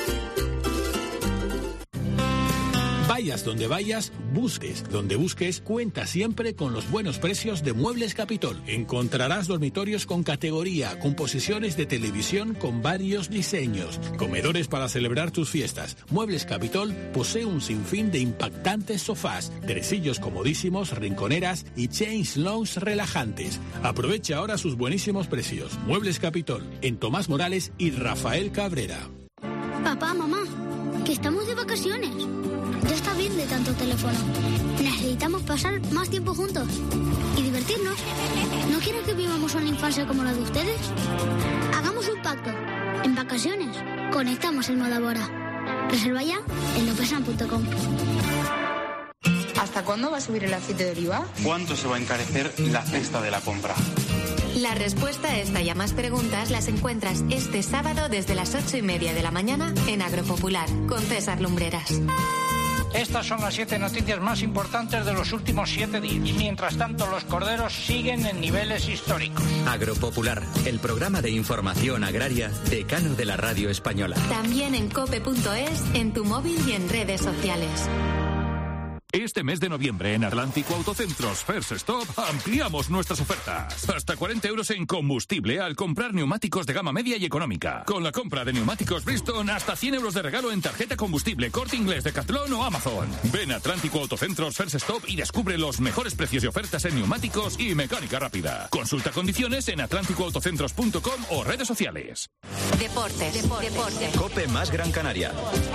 Vayas donde vayas, busques donde busques, cuenta siempre con los buenos precios de Muebles Capitol. Encontrarás dormitorios con categoría, con posiciones de televisión con varios diseños, comedores para celebrar tus fiestas. Muebles Capitol posee un sinfín de impactantes sofás, tresillos comodísimos, rinconeras y chains lounge relajantes. Aprovecha ahora sus buenísimos precios. Muebles Capitol, en Tomás Morales y Rafael Cabrera. Papá, mamá, que estamos de vacaciones. Ya está bien de tanto teléfono. Necesitamos pasar más tiempo juntos y divertirnos. ¿No quieren que vivamos una infancia como la de ustedes? Hagamos un pacto. En vacaciones, conectamos el Modabora. Reserva ya en lopesan.com. ¿Hasta cuándo va a subir el aceite de oliva? ¿Cuánto se va a encarecer la cesta de la compra? La respuesta a esta y a más preguntas las encuentras este sábado desde las 8:30 de la mañana en Agropopular, con César Lumbreras. Estas son las 7 noticias más importantes de los últimos 7 días. Y mientras tanto, los corderos siguen en niveles históricos. Agropopular, el programa de información agraria decano de la radio española. También en cope.es, en tu móvil y en redes sociales. Este mes de noviembre en Atlántico Autocentros First Stop ampliamos nuestras ofertas. Hasta 40 euros en combustible al comprar neumáticos de gama media y económica. Con la compra de neumáticos Bridgestone, hasta 100 euros de regalo en tarjeta combustible, Corte Inglés, Decathlon o Amazon. Ven a Atlántico Autocentros First Stop y descubre los mejores precios y ofertas en neumáticos y mecánica rápida. Consulta condiciones en atlánticoautocentros.com o redes sociales. Deportes. Cope más Gran Canaria.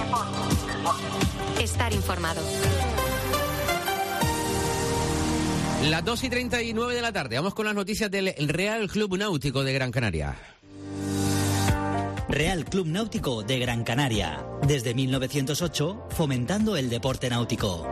Estar informado. Las 2:39 de la tarde. Vamos con las noticias del Real Club Náutico de Gran Canaria. Real Club Náutico de Gran Canaria. Desde 1908, fomentando el deporte náutico.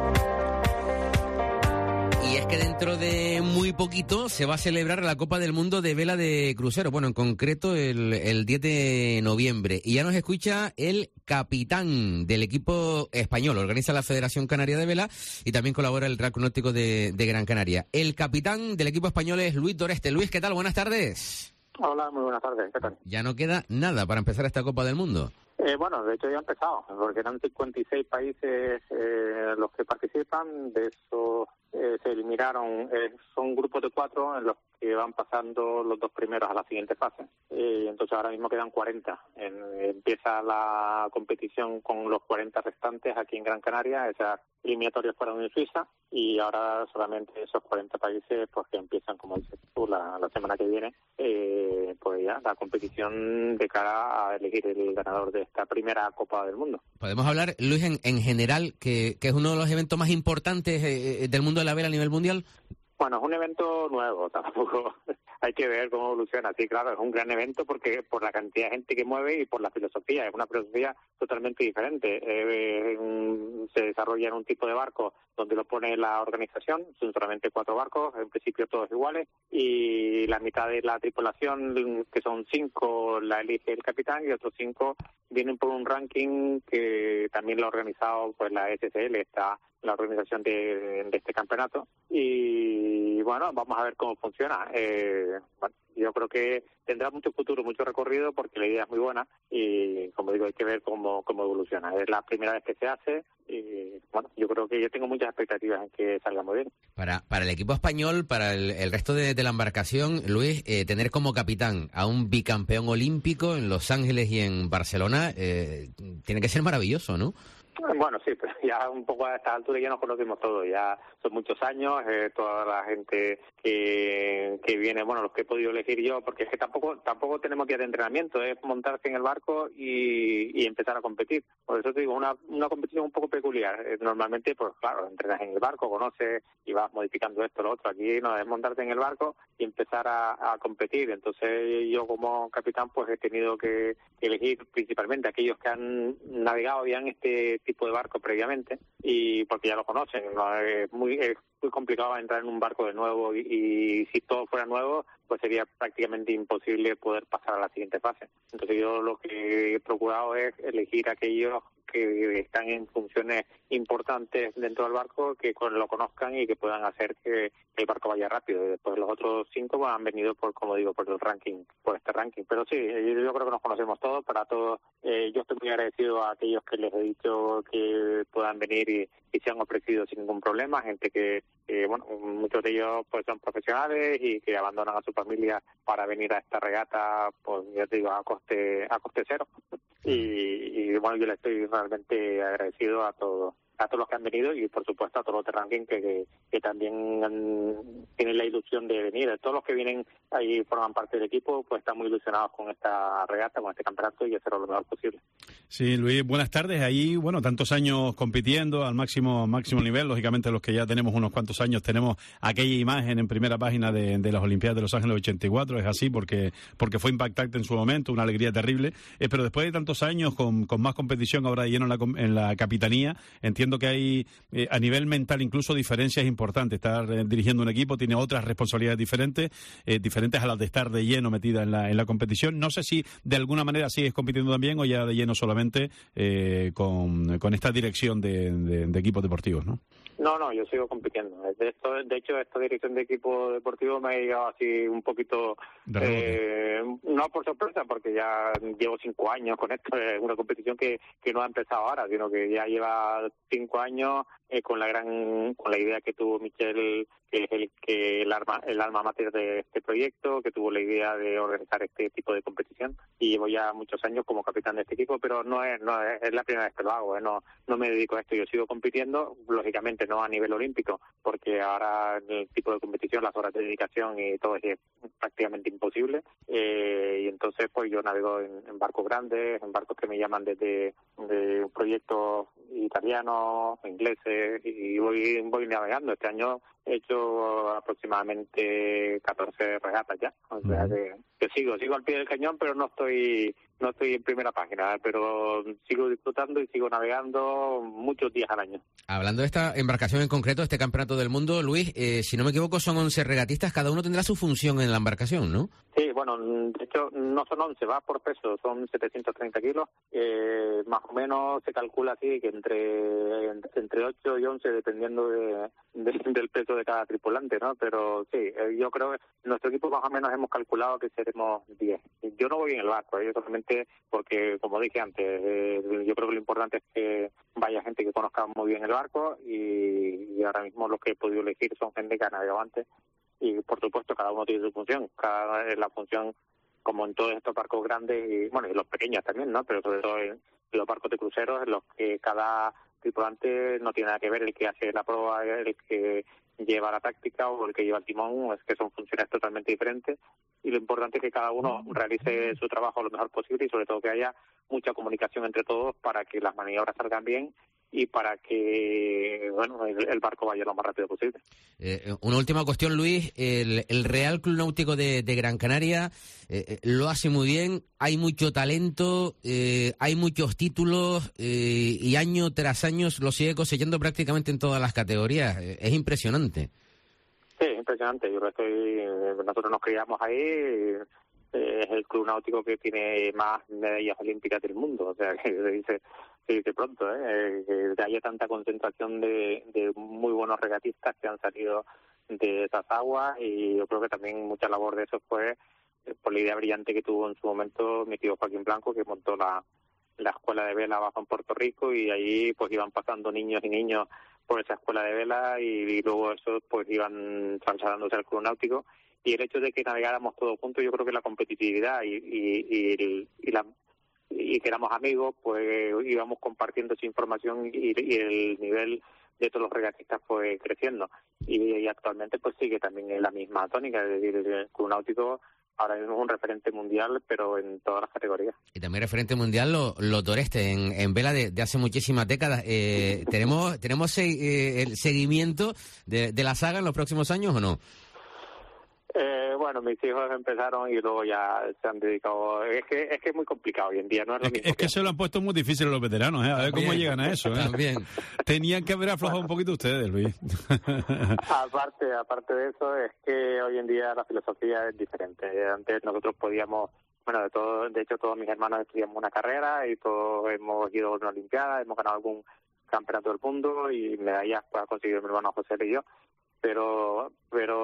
Y es que dentro de muy poquito se va a celebrar la Copa del Mundo de Vela de Crucero. Bueno, en concreto el 10 de noviembre. Y ya nos escucha el capitán del equipo español. Organiza la Federación Canaria de Vela y también colabora el Real Club Náutico de Gran Canaria. El capitán del equipo español es Luis Doreste. Luis, ¿qué tal? Buenas tardes. Hola, muy buenas tardes. ¿Qué tal? Ya no queda nada para empezar esta Copa del Mundo. Bueno, de hecho ya ha empezado, porque eran 56 países los que participan, de esos se eliminaron, son grupos de 4 en los que van pasando los 2 primeros a la siguiente fase. Entonces ahora mismo quedan 40. Empieza la competición con los 40 restantes aquí en Gran Canaria. Esas eliminatorias fueron en Suiza y ahora solamente esos 40 países pues que empiezan, como dices tú, la semana que viene, pues ya la competición de cara a elegir el ganador de esta primera Copa del Mundo. Podemos hablar, Luis, en general, que es uno de los eventos más importantes del mundo de la vela a nivel mundial. Bueno, es un evento nuevo, tampoco Hay que ver cómo evoluciona. Sí, claro, es un gran evento porque por la cantidad de gente que mueve y por la filosofía. Es una filosofía totalmente diferente. Se desarrolla en un tipo de barco donde lo pone la organización. Son solamente 4 barcos, en principio todos iguales. Y la mitad de la tripulación, que son 5, la elige el capitán y otros 5 vienen por un ranking que también lo ha organizado pues la SCL, la organización de este campeonato. Y bueno, vamos a ver cómo funciona. Bueno, yo creo que tendrá mucho futuro, mucho recorrido, porque la idea es muy buena y, como digo, hay que ver cómo evoluciona. Es la primera vez que se hace y, bueno, yo creo que yo tengo muchas expectativas en que salga muy bien. Para el equipo español, para el resto de la embarcación, Luis, tener como capitán a un bicampeón olímpico en Los Ángeles y en Barcelona tiene que ser maravilloso, ¿no? Bueno, sí, pero ya un poco a esta altura ya nos conocemos todos, ya son muchos años, toda la gente que viene, bueno, los que he podido elegir yo, porque es que tampoco tenemos días de entrenamiento, es montarse en el barco y empezar a competir. Por eso te digo, una competición un poco peculiar. Normalmente, pues claro, entrenas en el barco, conoces y vas modificando esto, lo otro. Aquí no, es montarte en el barco y empezar a competir. Entonces yo como capitán pues he tenido que elegir principalmente aquellos que han navegado ya en este tipo de barco previamente, y porque ya lo conocen, ¿no? Es muy complicado entrar en un barco de nuevo y si todo fuera nuevo pues sería prácticamente imposible poder pasar a la siguiente fase. Entonces yo lo que he procurado es elegir aquellos que están en funciones importantes dentro del barco, que lo conozcan y que puedan hacer que el barco vaya rápido. Y después los otros 5 pues, han venido por el ranking, por este ranking. Pero sí, yo creo que nos conocemos todos. Para todos, yo estoy muy agradecido a aquellos que les he dicho que puedan venir y se han ofrecido sin ningún problema. Gente que bueno, muchos de ellos pues son profesionales y que abandonan a su familia para venir a esta regata, pues ya te digo, a coste cero. Y bueno, yo le estoy realmente agradecido a todos los que han venido y por supuesto a todos los de ranking que también tienen la ilusión de venir. Todos los que vienen ahí y forman parte del equipo pues están muy ilusionados con esta regata, con este campeonato, y hacerlo lo mejor posible. Sí, Luis, buenas tardes. Ahí, bueno, tantos años compitiendo al máximo nivel. Lógicamente los que ya tenemos unos cuantos años tenemos aquella imagen en primera página de las Olimpiadas de Los Ángeles 84. Es así porque fue impactante en su momento, una alegría terrible. Pero después de tantos años con más competición ahora de lleno en la capitanía, entiendo que hay a nivel mental incluso diferencias importantes. Estar dirigiendo un equipo tiene otras responsabilidades diferentes a las de estar de lleno metida en la competición. No sé si de alguna manera sigues compitiendo también o ya de lleno solamente con esta dirección de equipos deportivos, ¿no? No, yo sigo compitiendo. De hecho, esta dirección de equipo deportivo me ha llegado así un poquito, no por sorpresa, porque ya llevo 5 años con esto. Es una competición que no ha empezado ahora, sino que ya lleva 5 años con la idea que tuvo Michel, que es el alma mater de este proyecto, que tuvo la idea de organizar este tipo de competición, y llevo ya muchos años como capitán de este equipo, pero no es la primera vez que lo hago, no me dedico a esto. Yo sigo compitiendo, lógicamente no a nivel olímpico, porque ahora el tipo de competición, las horas de dedicación y todo es prácticamente imposible, y entonces pues yo navego en barcos grandes, en barcos que me llaman desde de proyectos italianos, ingleses, y voy navegando. Este año he hecho aproximadamente 14 regatas ya, o sea que sigo al pie del cañón, pero no estoy en primera página, pero sigo disfrutando y sigo navegando muchos días al año. Hablando de esta embarcación en concreto, este campeonato del mundo, Luis, si no me equivoco son 11 regatistas, cada uno tendrá su función en la embarcación, ¿no? Sí, bueno, de hecho no son 11, va por peso, son 730 kilos, más o menos se calcula así que entre 8 y 11 dependiendo del peso de cada tripulante, ¿no? Pero sí, yo creo que nuestro equipo más o menos hemos calculado que seremos 10. Yo no voy en el barco, yo solamente porque, como dije antes, yo creo que lo importante es que vaya gente que conozca muy bien el barco, y ahora mismo los que he podido elegir son gente que ha navegado antes, y por supuesto cada uno tiene su función, la función como en todos estos barcos grandes y bueno, y los pequeños también, ¿no? Pero sobre todo en los barcos de cruceros, en los que cada tripulante no tiene nada que ver, el que hace la prueba, el que lleva la táctica o el que lleva el timón, es que son funciones totalmente diferentes, y lo importante es que cada uno realice su trabajo lo mejor posible y sobre todo que haya mucha comunicación entre todos para que las maniobras salgan bien y para que el barco vaya lo más rápido posible. Una última cuestión, Luis. El Real Club Náutico de Gran Canaria lo hace muy bien, hay mucho talento, hay muchos títulos y año tras año lo sigue cosechando prácticamente en todas las categorías. Es impresionante. Sí, impresionante. Nosotros nos criamos ahí. Es el club náutico que tiene más medallas olímpicas del mundo, o sea, que se dice pronto, que haya tanta concentración de muy buenos regatistas que han salido de esas aguas, y yo creo que también mucha labor de eso fue por la idea brillante que tuvo en su momento mi tío Joaquín Blanco, que montó la escuela de vela abajo en Puerto Rico, y ahí pues iban pasando niños y niños por esa escuela de vela, y luego eso pues iban trasladándose al club náutico. Y el hecho de que navegáramos todos juntos, yo creo que la competitividad y que éramos amigos, pues íbamos compartiendo esa información, y el nivel de todos los regatistas fue creciendo. Y actualmente pues sigue también en la misma tónica, es decir, el club náutico ahora mismo es un referente mundial, pero en todas las categorías. Y también referente mundial los Doreste en vela de hace muchísimas décadas. ¿Tenemos el seguimiento de la saga en los próximos años o no? Bueno, mis hijos empezaron y luego ya se han dedicado. Es que es muy complicado hoy en día, no es lo mismo. Es que se lo han puesto muy difícil los veteranos, a ver cómo llegan a eso. También. Tenían que haber aflojado un poquito ustedes, Luis. Aparte de eso, es que hoy en día la filosofía es diferente. Antes nosotros podíamos, de hecho todos mis hermanos estudiamos una carrera y todos hemos ido a una olimpiada, hemos ganado algún campeonato del mundo y medallas pues ha conseguido mi hermano José y yo. Pero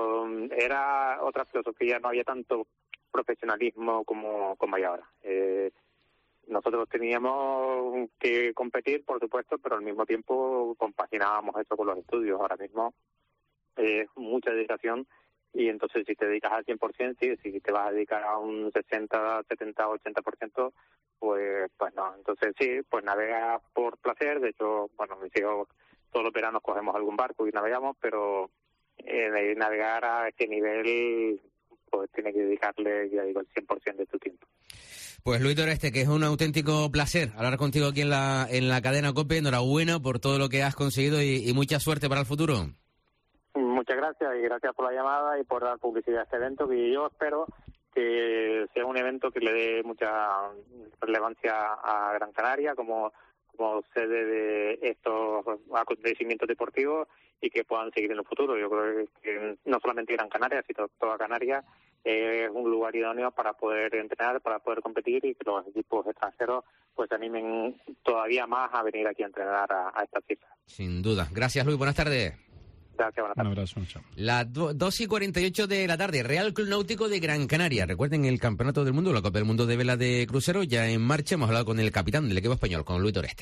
era otra filosofía, no había tanto profesionalismo como hay ahora. Nosotros teníamos que competir, por supuesto, pero al mismo tiempo compaginábamos eso con los estudios. Ahora mismo es mucha dedicación, y entonces si te dedicas al 100%, sí, si te vas a dedicar a un 60, 70, 80%, pues no. Entonces sí, pues navegas por placer. De hecho, mis hijos todos los veranos cogemos algún barco y navegamos, pero navegar a este nivel pues tiene que dedicarle, ya digo, el 100% de tu tiempo. Pues Luis Doreste, que es un auténtico placer hablar contigo aquí en la cadena COPE. Enhorabuena por todo lo que has conseguido y mucha suerte para el futuro. Muchas gracias, y gracias por la llamada y por dar publicidad a este evento, que yo espero que sea un evento que le dé mucha relevancia a Gran Canaria como sede de estos acontecimientos deportivos, y que puedan seguir en el futuro. Yo creo que no solamente Gran Canaria, sino toda Canarias es un lugar idóneo para poder entrenar, para poder competir, y que los equipos extranjeros pues se animen todavía más a venir aquí a entrenar a estas cifras. Sin duda. Gracias, Luis. Buenas tardes. Gracias, buenas tardes. Un abrazo. Chao. Las 2:48 de la tarde, Real Club Náutico de Gran Canaria. Recuerden el Campeonato del Mundo, la Copa del Mundo de Vela de Crucero, ya en marcha. Hemos hablado con el capitán del equipo español, con Luis Doreste.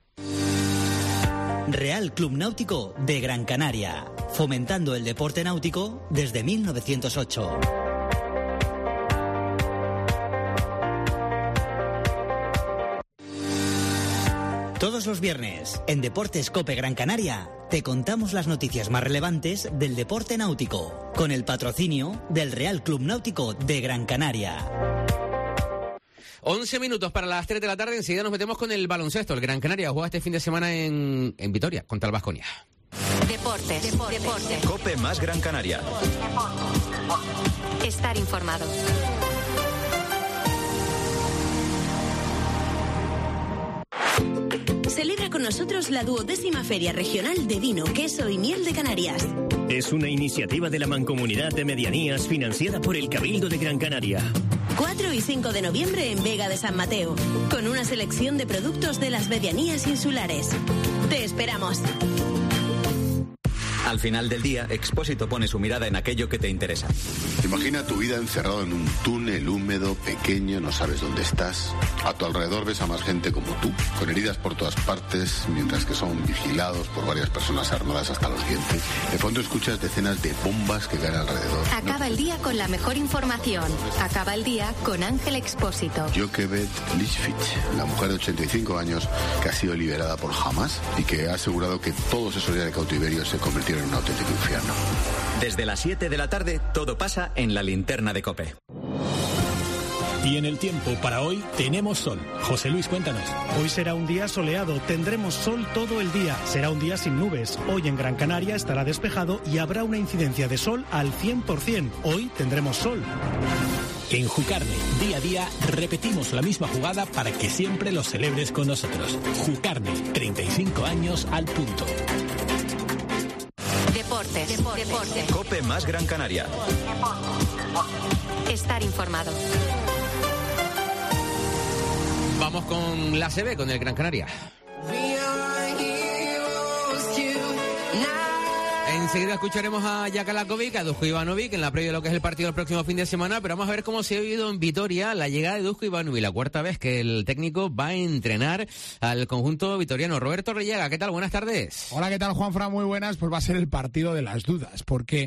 Real Club Náutico de Gran Canaria, fomentando el deporte náutico desde 1908. Todos los viernes, en Deportes COPE Gran Canaria, te contamos las noticias más relevantes del deporte náutico, con el patrocinio del Real Club Náutico de Gran Canaria. 11 minutos para las 3 de la tarde. Enseguida nos metemos con el baloncesto. El Gran Canaria juega este fin de semana en Vitoria contra el Baskonia. Deportes. COPE más Gran Canaria. Estar informado. Celebra con nosotros la 12ª Feria Regional de Vino, Queso y Miel de Canarias. Es una iniciativa de la Mancomunidad de Medianías financiada por el Cabildo de Gran Canaria. 4 y 5 de noviembre en Vega de San Mateo, con una selección de productos de las medianías insulares. Te esperamos. Al final del día, Expósito pone su mirada en aquello que te interesa. Imagina tu vida encerrado en un túnel húmedo, pequeño, no sabes dónde estás. A tu alrededor ves a más gente como tú, con heridas por todas partes, mientras que son vigilados por varias personas armadas hasta los dientes. De fondo escuchas decenas de bombas que caen alrededor. Acaba el día con la mejor información. Acaba el día con Ángel Expósito. Jokebet Lichfield, la mujer de 85 años que ha sido liberada por Hamas y que ha asegurado que todos esos días de cautiverio se convirtieron en un auténtico infierno. Desde las 7 de la tarde, todo pasa en la linterna de COPE. Y en el tiempo para hoy tenemos sol. José Luis, cuéntanos. Hoy será un día soleado, tendremos sol todo el día. Será un día sin nubes. Hoy en Gran Canaria estará despejado y habrá una incidencia de sol al 100%. Hoy tendremos sol. En Jucarne, día a día, repetimos la misma jugada para que siempre lo celebres con nosotros. Jucarne, 35 años al punto. Deportes. COPE más Gran Canaria. Estar informado. Vamos con la ACB, con el Gran Canaria. Enseguida escucharemos a Jaka Lakovic, a Dusko Ivanovic en la previa de lo que es el partido del próximo fin de semana, pero vamos a ver cómo se ha vivido en Vitoria la llegada de Dusko Ivanovic, la cuarta vez que el técnico va a entrenar al conjunto vitoriano. Roberto Rellaga, ¿qué tal? Buenas tardes. Hola, ¿qué tal, Juanfran? Muy buenas. Pues va a ser el partido de las dudas, porque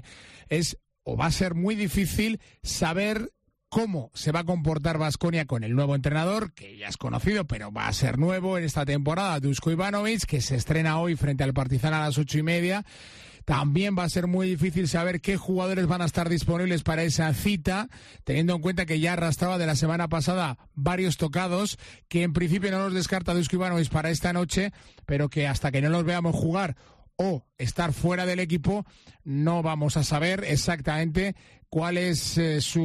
va a ser muy difícil saber cómo se va a comportar Baskonia con el nuevo entrenador, que ya es conocido, pero va a ser nuevo en esta temporada, Dusko Ivanovic, que se estrena hoy frente al Partizan a las 8:30. También va a ser muy difícil saber qué jugadores van a estar disponibles para esa cita, teniendo en cuenta que ya arrastraba de la semana pasada varios tocados, que en principio no los descarta Dusko Ivanovic para esta noche, pero que hasta que no los veamos jugar o estar fuera del equipo, no vamos a saber exactamente cuál es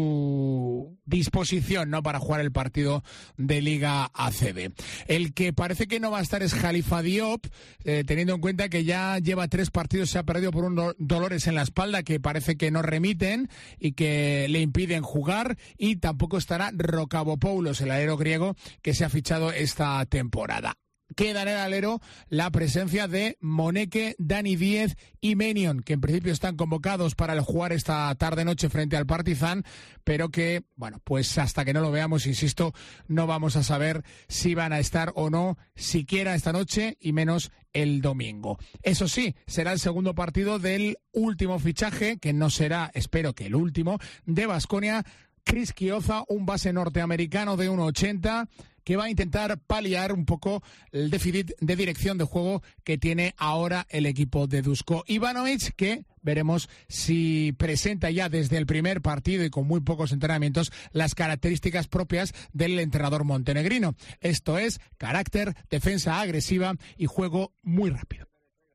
su disposición, ¿no?, para jugar el partido de Liga ACB. El que parece que no va a estar es Khalifa Diop, teniendo en cuenta que ya lleva 3 partidos, se ha perdido por dolores en la espalda que parece que no remiten y que le impiden jugar, y tampoco estará Rokavopoulos, el alero griego que se ha fichado esta temporada. Queda en el alero la presencia de Moneke, Dani Díez y Menion, que en principio están convocados para el jugar esta tarde-noche frente al Partizan, pero que, bueno, pues hasta que no lo veamos, insisto, no vamos a saber si van a estar o no siquiera esta noche y menos el domingo. Eso sí, será el segundo partido del último fichaje, que no será, espero que el último, de Baskonia, Chris Chioza, un base norteamericano de 1,80, que va a intentar paliar un poco el déficit de dirección de juego que tiene ahora el equipo de Dusko Ivanovic, que veremos si presenta ya desde el primer partido y con muy pocos entrenamientos las características propias del entrenador montenegrino. Esto es carácter, defensa agresiva y juego muy rápido.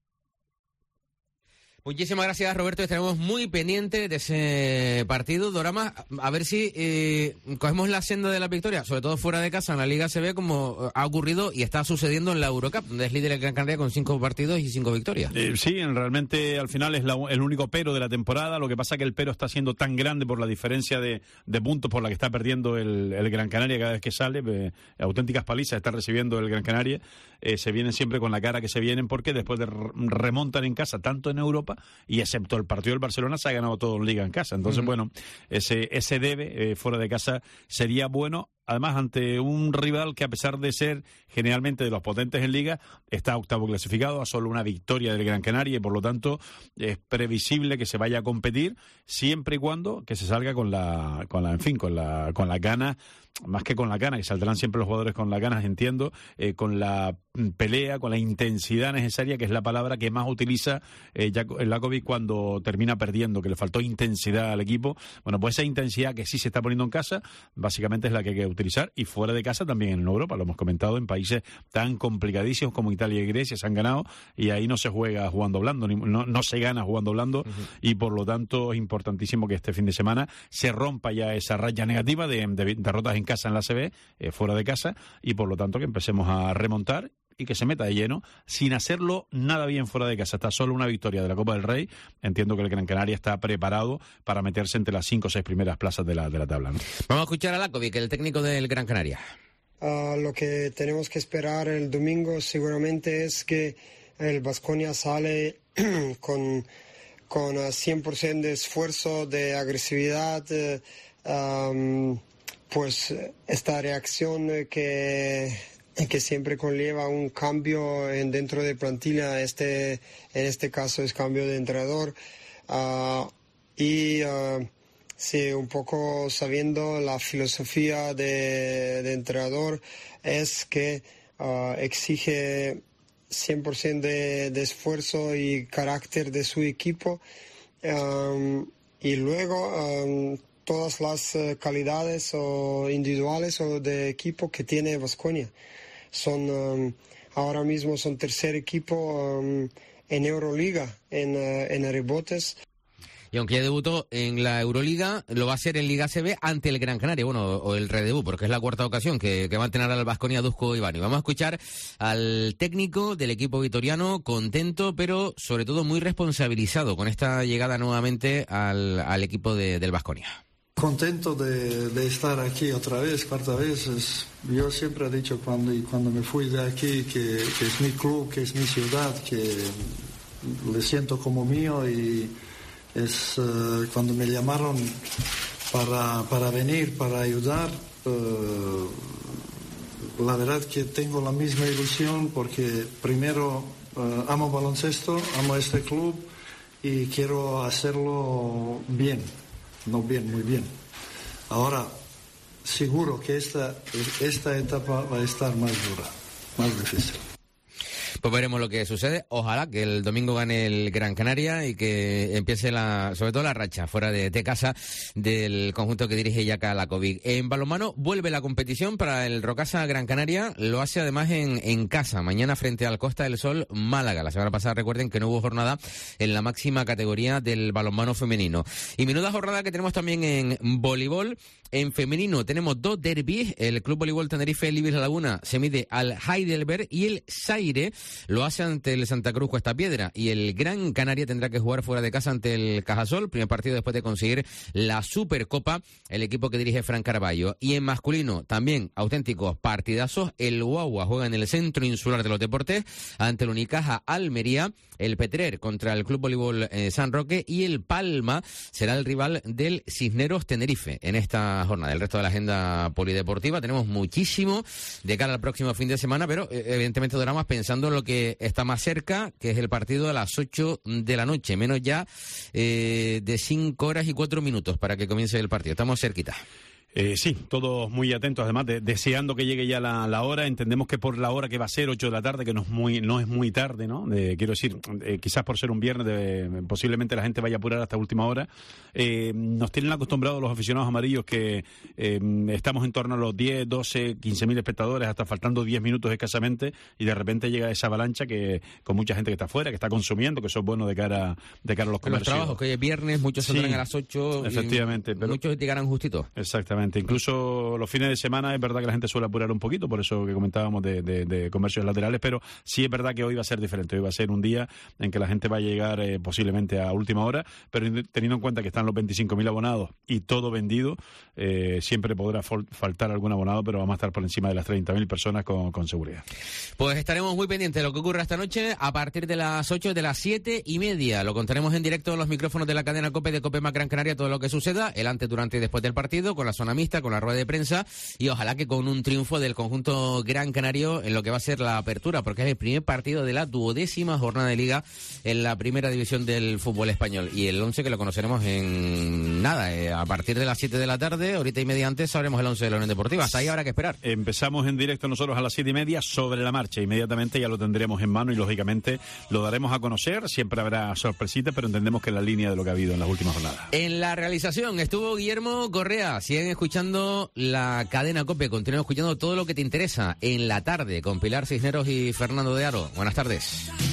Muchísimas gracias, Roberto. Estaremos muy pendientes de ese partido. Dorama, a ver si cogemos la senda de la victoria, sobre todo fuera de casa en la Liga ACB, como ha ocurrido y está sucediendo en la Eurocup, donde es líder el Gran Canaria con 5 partidos y 5 victorias. Sí, realmente al final es el único pero de la temporada. Lo que pasa es que el pero está siendo tan grande por la diferencia de puntos por la que está perdiendo el Gran Canaria cada vez que sale. Auténticas palizas está recibiendo el Gran Canaria. Se vienen siempre con la cara que se vienen, porque después de remontan en casa, tanto en Europa, y excepto el partido del Barcelona, se ha ganado todo en Liga en casa. Entonces, bueno, ese debe fuera de casa sería bueno. Además, ante un rival que, a pesar de ser generalmente de los potentes en Liga, está octavo clasificado a solo una victoria del Gran Canaria, y por lo tanto es previsible que se vaya a competir, siempre y cuando que se salga con las ganas, más que con la ganas, que saldrán siempre los jugadores con las ganas, entiendo, con la pelea, con la intensidad necesaria, que es la palabra que más utiliza Lakovic cuando termina perdiendo, que le faltó intensidad al equipo. Bueno, pues esa intensidad que sí se está poniendo en casa, básicamente es la que hay que utilizar, y fuera de casa también en Europa, lo hemos comentado, en países tan complicadísimos como Italia y Grecia se han ganado, y ahí no se juega jugando blando, no se gana jugando blando, y por lo tanto es importantísimo que este fin de semana se rompa ya esa raya negativa de derrotas en casa en la ACB, fuera de casa, y por lo tanto que empecemos a remontar y que se meta de lleno, sin hacerlo nada bien fuera de casa. Está solo una victoria de la Copa del Rey. Entiendo que el Gran Canaria está preparado para meterse entre las 5 o 6 primeras plazas de la tabla, ¿no? Vamos a escuchar a Lakovic, el técnico del Gran Canaria. Lo que tenemos que esperar el domingo seguramente es que el Baskonia sale con 100% de esfuerzo, de agresividad, pues esta reacción que siempre conlleva un cambio dentro de plantilla, en este caso es cambio de entrenador, sí, un poco sabiendo la filosofía de entrenador, es que exige 100% de esfuerzo y carácter de su equipo, y luego todas las calidades o individuales o de equipo que tiene Baskonia. Ahora mismo son tercer equipo en Euroliga, en rebotes. Y aunque ya debutó en la Euroliga, lo va a hacer en Liga CB ante el Gran Canaria, o el redebut, porque es la cuarta ocasión que va a tener al Baskonia Dusko Ivanovic. Vamos a escuchar al técnico del equipo vitoriano, contento, pero sobre todo muy responsabilizado con esta llegada nuevamente al equipo del Baskonia. Contento de estar aquí otra vez, cuarta vez. Yo siempre he dicho cuando me fui de aquí que es mi club, que es mi ciudad, que le siento como mío, y cuando me llamaron para venir, para ayudar, la verdad que tengo la misma ilusión, porque primero amo baloncesto, amo este club y quiero hacerlo bien, muy bien. Ahora, seguro que esta etapa va a estar más dura, más difícil. Pues veremos lo que sucede. Ojalá que el domingo gane el Gran Canaria y que empiece sobre todo la racha fuera de casa del conjunto que dirige Jaka Lakovic. En balonmano vuelve la competición para el Rocasa Gran Canaria. Lo hace además en casa, mañana frente al Costa del Sol Málaga. La semana pasada, recuerden que no hubo jornada en la máxima categoría del balonmano femenino. Y menuda jornada que tenemos también en voleibol. En femenino tenemos 2 derbis. El Club Voleibol Tenerife Libis La Laguna se mide al Heidelberg y el Saire lo hace ante el Santa Cruz Cuesta Piedra, y el Gran Canaria tendrá que jugar fuera de casa ante el Cajasol, primer partido después de conseguir la Supercopa, el equipo que dirige Fran Carballo. Y en masculino también auténticos partidazos. El Guagua juega en el Centro Insular de los Deportes ante el Unicaja Almería, el Petrer contra el Club Voleibol San Roque, y el Palma será el rival del Cisneros Tenerife en esta jornada. El resto de la agenda polideportiva tenemos muchísimo de cara al próximo fin de semana, pero evidentemente Doramas pensando en lo que está más cerca, que es el partido a las 8 de la noche, menos ya de 5 horas y 4 minutos para que comience el partido. Estamos cerquita. Sí, todos muy atentos, además deseando que llegue ya la hora. Entendemos que por la hora que va a ser 8 de la tarde, que no es muy tarde, ¿no? Quiero decir, quizás por ser un viernes, posiblemente la gente vaya a apurar hasta última hora. Nos tienen acostumbrados los aficionados amarillos que estamos en torno a los 10, 12, 15.000 espectadores, hasta faltando 10 minutos escasamente, y de repente llega esa avalancha que con mucha gente que está afuera, que está consumiendo, que eso es bueno de cara a los comercios. Los trabajos, que hoy es viernes, muchos saldrán a las 8. Efectivamente. Pero muchos llegarán justitos. Exactamente. Incluso los fines de semana es verdad que la gente suele apurar un poquito, por eso que comentábamos de comercios laterales, pero sí es verdad que hoy va a ser diferente. Hoy va a ser un día en que la gente va a llegar posiblemente a última hora, pero teniendo en cuenta que están los 25.000 abonados y todo vendido, siempre podrá faltar algún abonado, pero vamos a estar por encima de las 30.000 personas con seguridad. Pues estaremos muy pendientes de lo que ocurra esta noche a partir de las 8, de las 7:30. Lo contaremos en directo en los micrófonos de la cadena COPE de COPE Más Gran Canaria, todo lo que suceda, el antes, durante y después del partido, con la zona mixta, con la rueda de prensa, y ojalá que con un triunfo del conjunto gran canario en lo que va a ser la apertura, porque es el primer partido de la 12ª jornada de liga en la primera división del fútbol español, y el 11 que lo conoceremos en nada, a partir de las 7 de la tarde, horita y media antes sabremos el 11 de la Unión Deportiva. Hasta ahí habrá que esperar. Empezamos en directo nosotros a las 7:30 sobre la marcha, inmediatamente ya lo tendremos en mano y lógicamente lo daremos a conocer. Siempre habrá sorpresitas, pero entendemos que es la línea de lo que ha habido en las últimas jornadas. En la realización estuvo Guillermo Correa. Siguen escuchando la cadena COPE, continúa escuchando todo lo que te interesa en la tarde con Pilar Cisneros y Fernando de Aro. Buenas tardes.